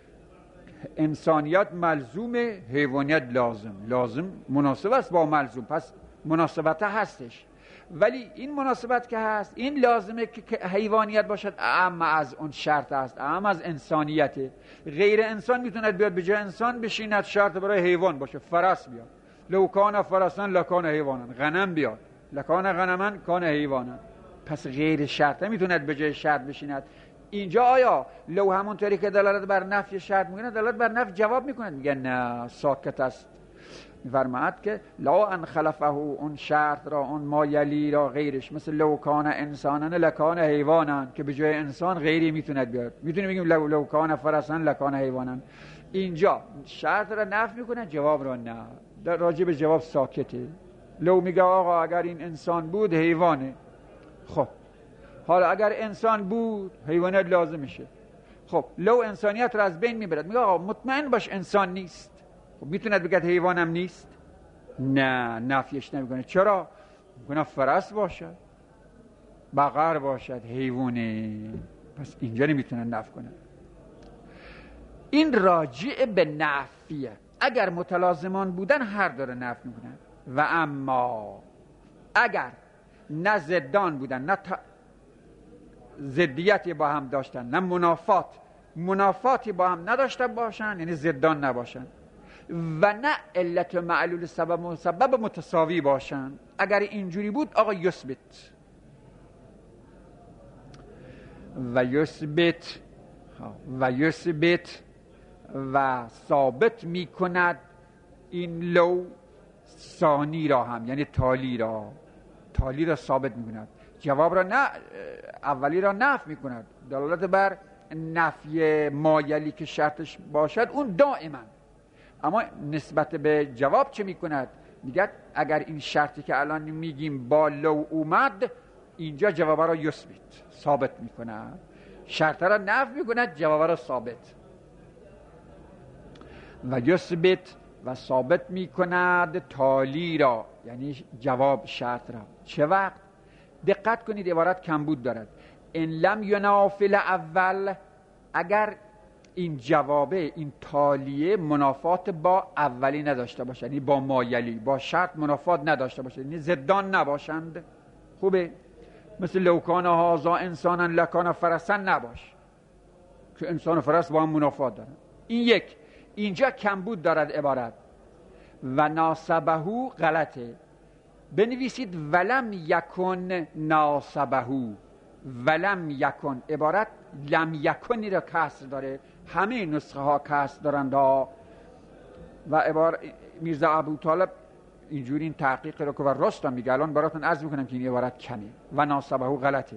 انسانیت ملزوم، حیوانیت لازم، لازم مناسب است با ملزوم، پس مناسبت هستش. ولی این مناسبت که هست، این لازمه که حیوانیت باشد اعم از اون شرط است، اعم از انسانیته. غیر انسان میتوند بیاد به جای انسان بشیند شرط برای حیوان باشه، فرس بیاد لو کان فرسا لکان حیوانا، غنم بیاد لکان غنما کان حیوانا، پس غیر شرط نمیتوند به جای شرط بشیند. اینجا آیا لو همونطوری که دلالت بر نفی شرط میکنه دلالت بر نفی جواب میکنه؟ میگه نه، ساکت است. میفرماید که لا ان خلفه، اون شرط را، اون مایلی را غیرش، مثل لو کان انسانا لکان حیوانا که به جای انسان غیری میتوند بیاد. میتونیم بگیم لو, لو کان فرسا لکان حیوانا. اینجا شرط را نفی میکنه، جواب را نه، در راجع به جواب ساکته. لو میگه آقا اگر این انسان بود حیوانه. خب حالا اگر انسان بود حیوانیت لازم میشه. خب لو انسانیت رو از بین میبرد، میگه آقا مطمئن باش انسان نیست. خب میتوند بگه حیوانم نیست؟ نه، نفیش نمیکنه. چرا؟ میکنه فرس باشد، بقر باشد، حیوانه، پس اینجا نمیتونه نفی کنه. این راجع به نفیه. اگر متلازمان بودن هر داره نفی میکنن. و اما اگر نه ضدان بودن، نه تا ضدیتی با هم داشتن، نه منافات منافاتی با هم نداشته باشن، یعنی ضدان نباشن، و نه علت و معلول سبب و مسبب متساوی باشن. اگر اینجوری بود آقا یثبت و یثبت و یثبت و ثابت می کند این لو ثانی را هم، یعنی تالی را تالی را ثابت می کند. جواب را نه، اولی را نفی می کند. دلالت بر نفی مایلی که شرطش باشد اون دائما. اما نسبت به جواب چه می کند؟ میگه اگر این شرطی که الان میگیم با لو اومد، اینجا جواب را یثبت ثابت می کند. شرط را نفی می کند، جواب را ثابت. و یثبت و ثابت می کند تالی را، یعنی جواب شرط را. چه وقت؟ دقت کنید عبارت کمبود دارد. ان لم ینافل اول، اگر این جوابه، این تالیه منافات با اولی نداشته باشد، یعنی با مایلی، با شرط منافات نداشته باشد، یعنی ضدان نباشند. خوبه؟ مثل لو کان هذا انسانا لکان فرسا نباش که انسان و فرس با هم منافات دارن. این یک، اینجا کمبود دارد عبارت. و ناسبهو غلطه. بنویسید ولم یکن ناسبهو. ولم یکن عبارت لم یکنی را کسر داره، همه نسخه ها کسر دارند و عبارت میرزا ابوطالب اینجوری این تحقیق رو که و راست هم میگه. الان براتون عرض میکنم که این عبارت کمه و ناسبهو غلطه.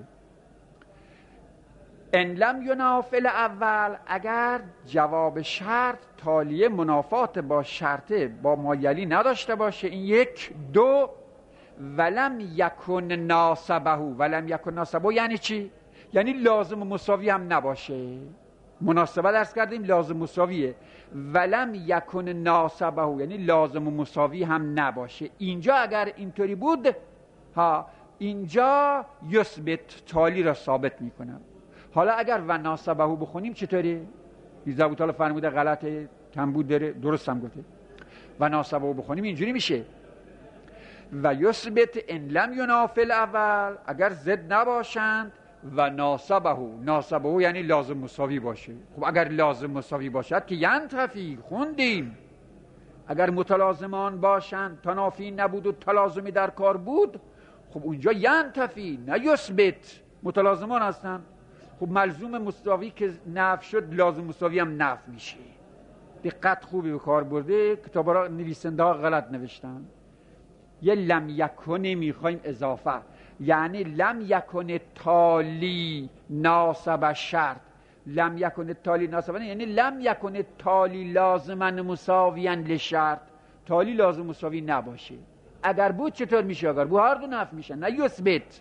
ان لم ینافل اول، اگر جواب شرط تالیه منافات با شرطه با مایلی نداشته باشه، این یک. دو ولم یکن ناسبهو. ولم یکن ناسبهو یعنی چی؟ یعنی لازم و مساوی هم نباشه. مناسبه درس کردیم لازم مساویه. ولم یکن ناسبهو یعنی لازم و مساوی هم نباشه. اینجا اگر اینطوری بود ها، اینجا یثبت تالی را ثابت میکنم. حالا اگر و ناسبهو بخونیم چطوری؟ میرزا ابوطالب فرموده غلطه، تنبود داره، درست هم گفته. و ناسبهو بخونیم اینجوری میشه و یثبت ان لم ینافل اول، اگر ضد نباشند و ناسبهو. ناسبهو یعنی لازم مساوی باشه. خب اگر لازم مساوی باشد که ینتفی خوندیم، اگر متلازمان باشند تنافی نبود و تلازمی در کار بود، خب اونجا ینتفی نه یثبت، متلازمان هستن. خب ملزوم مساوی که نفی شد لازم مساوی هم نفی میشه. دقت خوبی به کار برده، کتابا را نویسنده ها غلط نوشتن. یه لم یکنی میخوایم اضافه، یعنی لم یکن تالی ناسب شرط. لم یکن تالی ناسب یعنی لم یکن تالی لازما مساویا لشرط. تالی لازم مساوی نباشه. اگر بود چطور میشه؟ اگر بود هر دو نفی میشه، نه یثبت.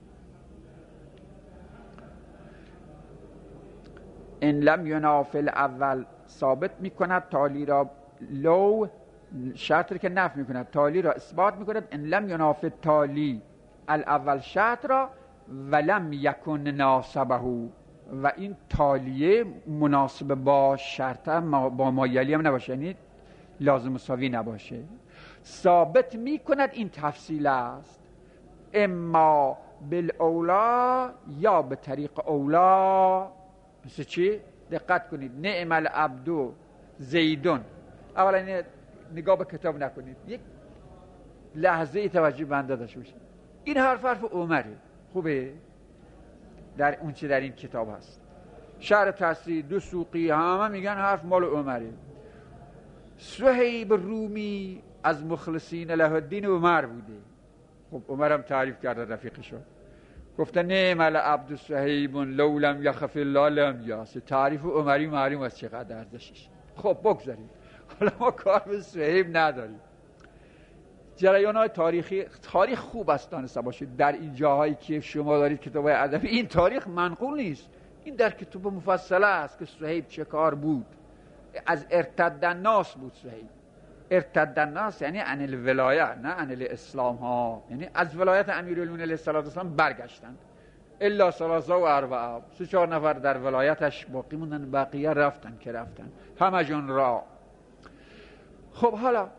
ان لم ینافل اول ثابت میکند تالی را، لو شرط که نفی میکند تالی را اثبات میکند. ان لم ینافل تالی الاول شرط را ولم یکن ناسبهو، و این تالیه مناسب با شرط با مایلی هم نباشه، یعنی لازم مساوی نباشه. ثابت میکند این تفصیل است. اما بالاولا یا به طریق اولا. مثل چی؟ دقت کنید. نعم العبد زیدون. اولا نگاه به کتاب نکنید، یک لحظه توجه بنده داشته باشید. این حرف حرف عمره. خوبه؟ در اون چه در این کتاب هست. شرح تصریح دو سوقی همه میگن حرف مال عمره. صهیب رومی از مخلصین له الدین عمر بوده. خب عمرم تعریف کرده رفیقشو، گفته نعم العبد صهیب لو لم یخف الله لم یاس. تعریف عمری معلوم است چقدر ارزشش. خب بگذاریم، حالا ما کار به صهیب نداریم. جریان‌های تاریخی، تاریخ خوب است دانسته باشید. در این جاهایی که شما دارید کتاب‌های ادبی، این تاریخ منقول نیست. این در کتاب مفصله است که صهیب چه کار بود. از ارتد الناس بود صهیب. ارتد الناس یعنی عن الولایه، نه عن الاسلام ها. یعنی از ولایت امیرالمومنین علیه السلام برگشتند. الا ثلاثه و اربعه، سه چهار نفر در ولایتش باقی موندن، بقیه رفتن که رفتن همه جون را. خب حالا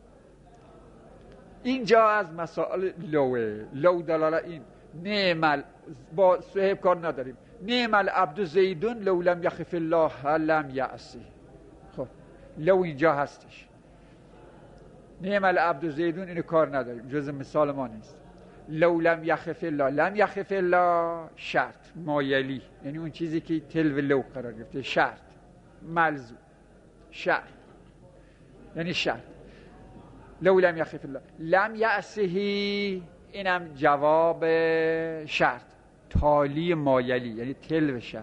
اینجا از مسائل لوه لو دلاله این نعم با صهیب کار نداریم. نعم العبد زیدون لو لم یخف الله لم یعصی. خب لو اینجا هستش. نعم العبد زیدون اینو کار نداریم، جز مثال ما نیست. لو لم یخف الله، لم یخف الله شرط مایلی، یعنی اون چیزی که تلو لو قرار گرفته، شرط ملزوم شرط یعنی شرط. لو لم یخف الله لم یعصی، اینم جواب شرط تالی مایلی یعنی تلو شرط.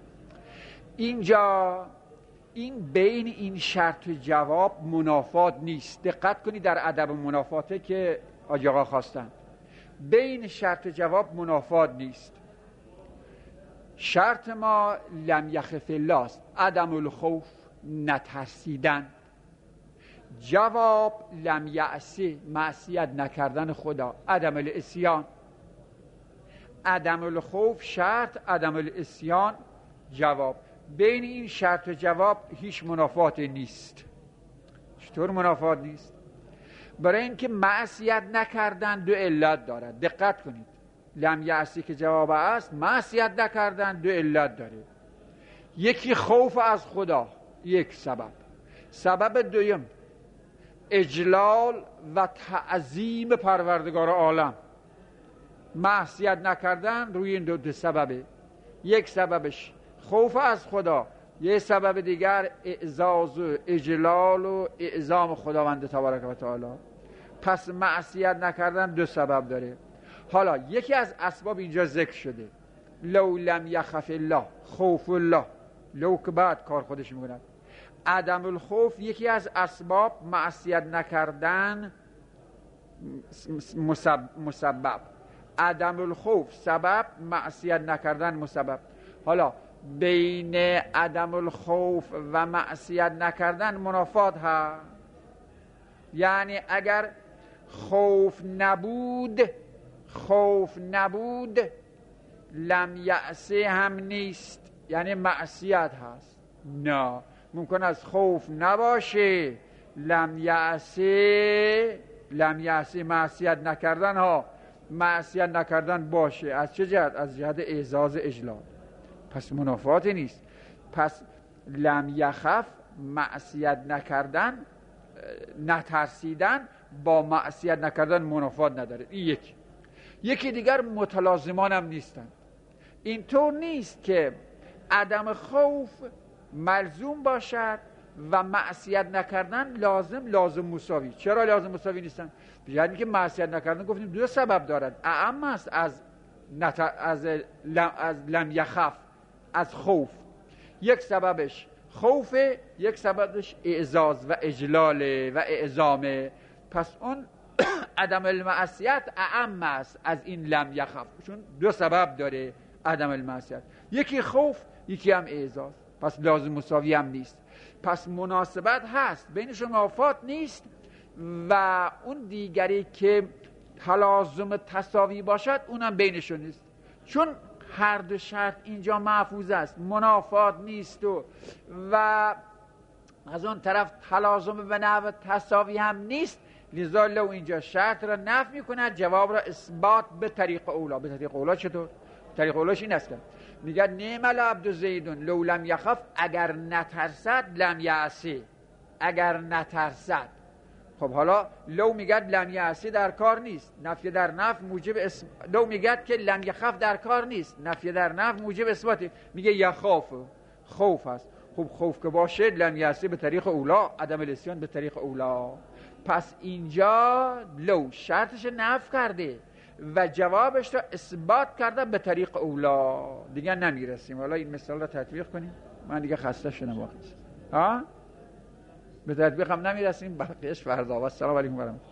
اینجا این بین این شرط و جواب منافات نیست. دقت کنید در ادب منافاته که حاجی آقا خواستن، بین شرط و جواب منافات نیست. شرط ما لم یخف الله است، عدم الخوف، نترسیدن. جواب لم یعصی، معصیت نکردن خدا، عدم العصیان. عدم الخوف شرط، عدم العصیان جواب. بین این شرط و جواب هیچ منافات نیست. چطور منافات نیست؟ برای اینکه معصیت نکردن دو علت دارد. دقت کنید، لم یعصی که جواب است، معصیت نکردن دو علت داره. یکی خوف از خدا، یک سبب. سبب دویم اجلال و تعظیم پروردگار عالم. معصیت نکردن روی این دو, دو سببه. یک سببش خوف از خدا، یک سبب دیگر اعزاز و اجلال و اعظام خداوند تبارک و تعالی. پس معصیت نکردن دو سبب داره. حالا یکی از اسباب اینجا ذکر شده، لو لم یخف الله، خوف الله. لو که بعد کار خودش میکنه. عدم الخوف یکی از اسباب معصیت نکردن مسبب. عدم الخوف سبب، معصیت نکردن مسبب. حالا بین عدم الخوف و معصیت نکردن منافات هست. یعنی اگر خوف نبود خوف نبود لم یعصی هم نیست، یعنی معصیت هست. نه، ممکن است خوف نباشه لم یعصی لم یعصی معصیت نکردن ها معصیت نکردن باشه. از چه جهت؟ از جهت اعزاز اجلال. پس منافاتی نیست. پس لم یخف معصیت نکردن، نترسیدن با معصیت نکردن منافات نداره. این یکی. یکی دیگر متلازمان هم نیستن. اینطور نیست که عدم خوف ملزوم باشد و معصیت نکردن لازم لازم مساوی. چرا لازم مساوی نیستن؟ یعنی که معصیت نکردن گفتیم دو سبب دارد. اعم است از نت... از لم... از لم یخف، از خوف. یک سببش خوفه، یک سببش اعزاز و اجلال و اعظامه. پس اون عدم المعصیت اعم است از این لم یخف، چون دو سبب داره عدم المعصیت، یکی خوف یکی هم اعزاز. پس لازم مساوی هم نیست. پس مناسبت هست، بینشون منافات نیست. و اون دیگری که تلازم تساوی باشد اونم بینشون نیست، چون هر دو شرط اینجا محفوظ است، منافات نیست و و از اون طرف تلازم به نحو تساوی هم نیست. لذا لو اینجا شرط را نفی میکند، جواب را اثبات به طریق اولا. به طریق اولا چطور؟ طریق اولاش این است که میگه نعم العبد زیدون لو لم یخف، اگر نترسد لم یعصی، اگر نترسد. خب حالا لو میگه لم یعصی در کار نیست، نفی در نفی موجب اسم. لو میگه که لم یخف در کار نیست، نفی در نفی موجب اثبات. میگه یخاف، خوف است. خب خوف که باشه لم یعصی به طریق اولا، عدم الاسیان به طریق اولا. پس اینجا لو شرطش نفی کرده و جوابش را اثبات کرده به طریق اولا. دیگه نمیرسیم. حالا این مثال را تطبیق کنیم. من دیگه خسته شدم واقعا. ها؟ به تطبیق هم نمیرسیم، بقیه‌اش فردا. و السلام علیکم و رحمت الله.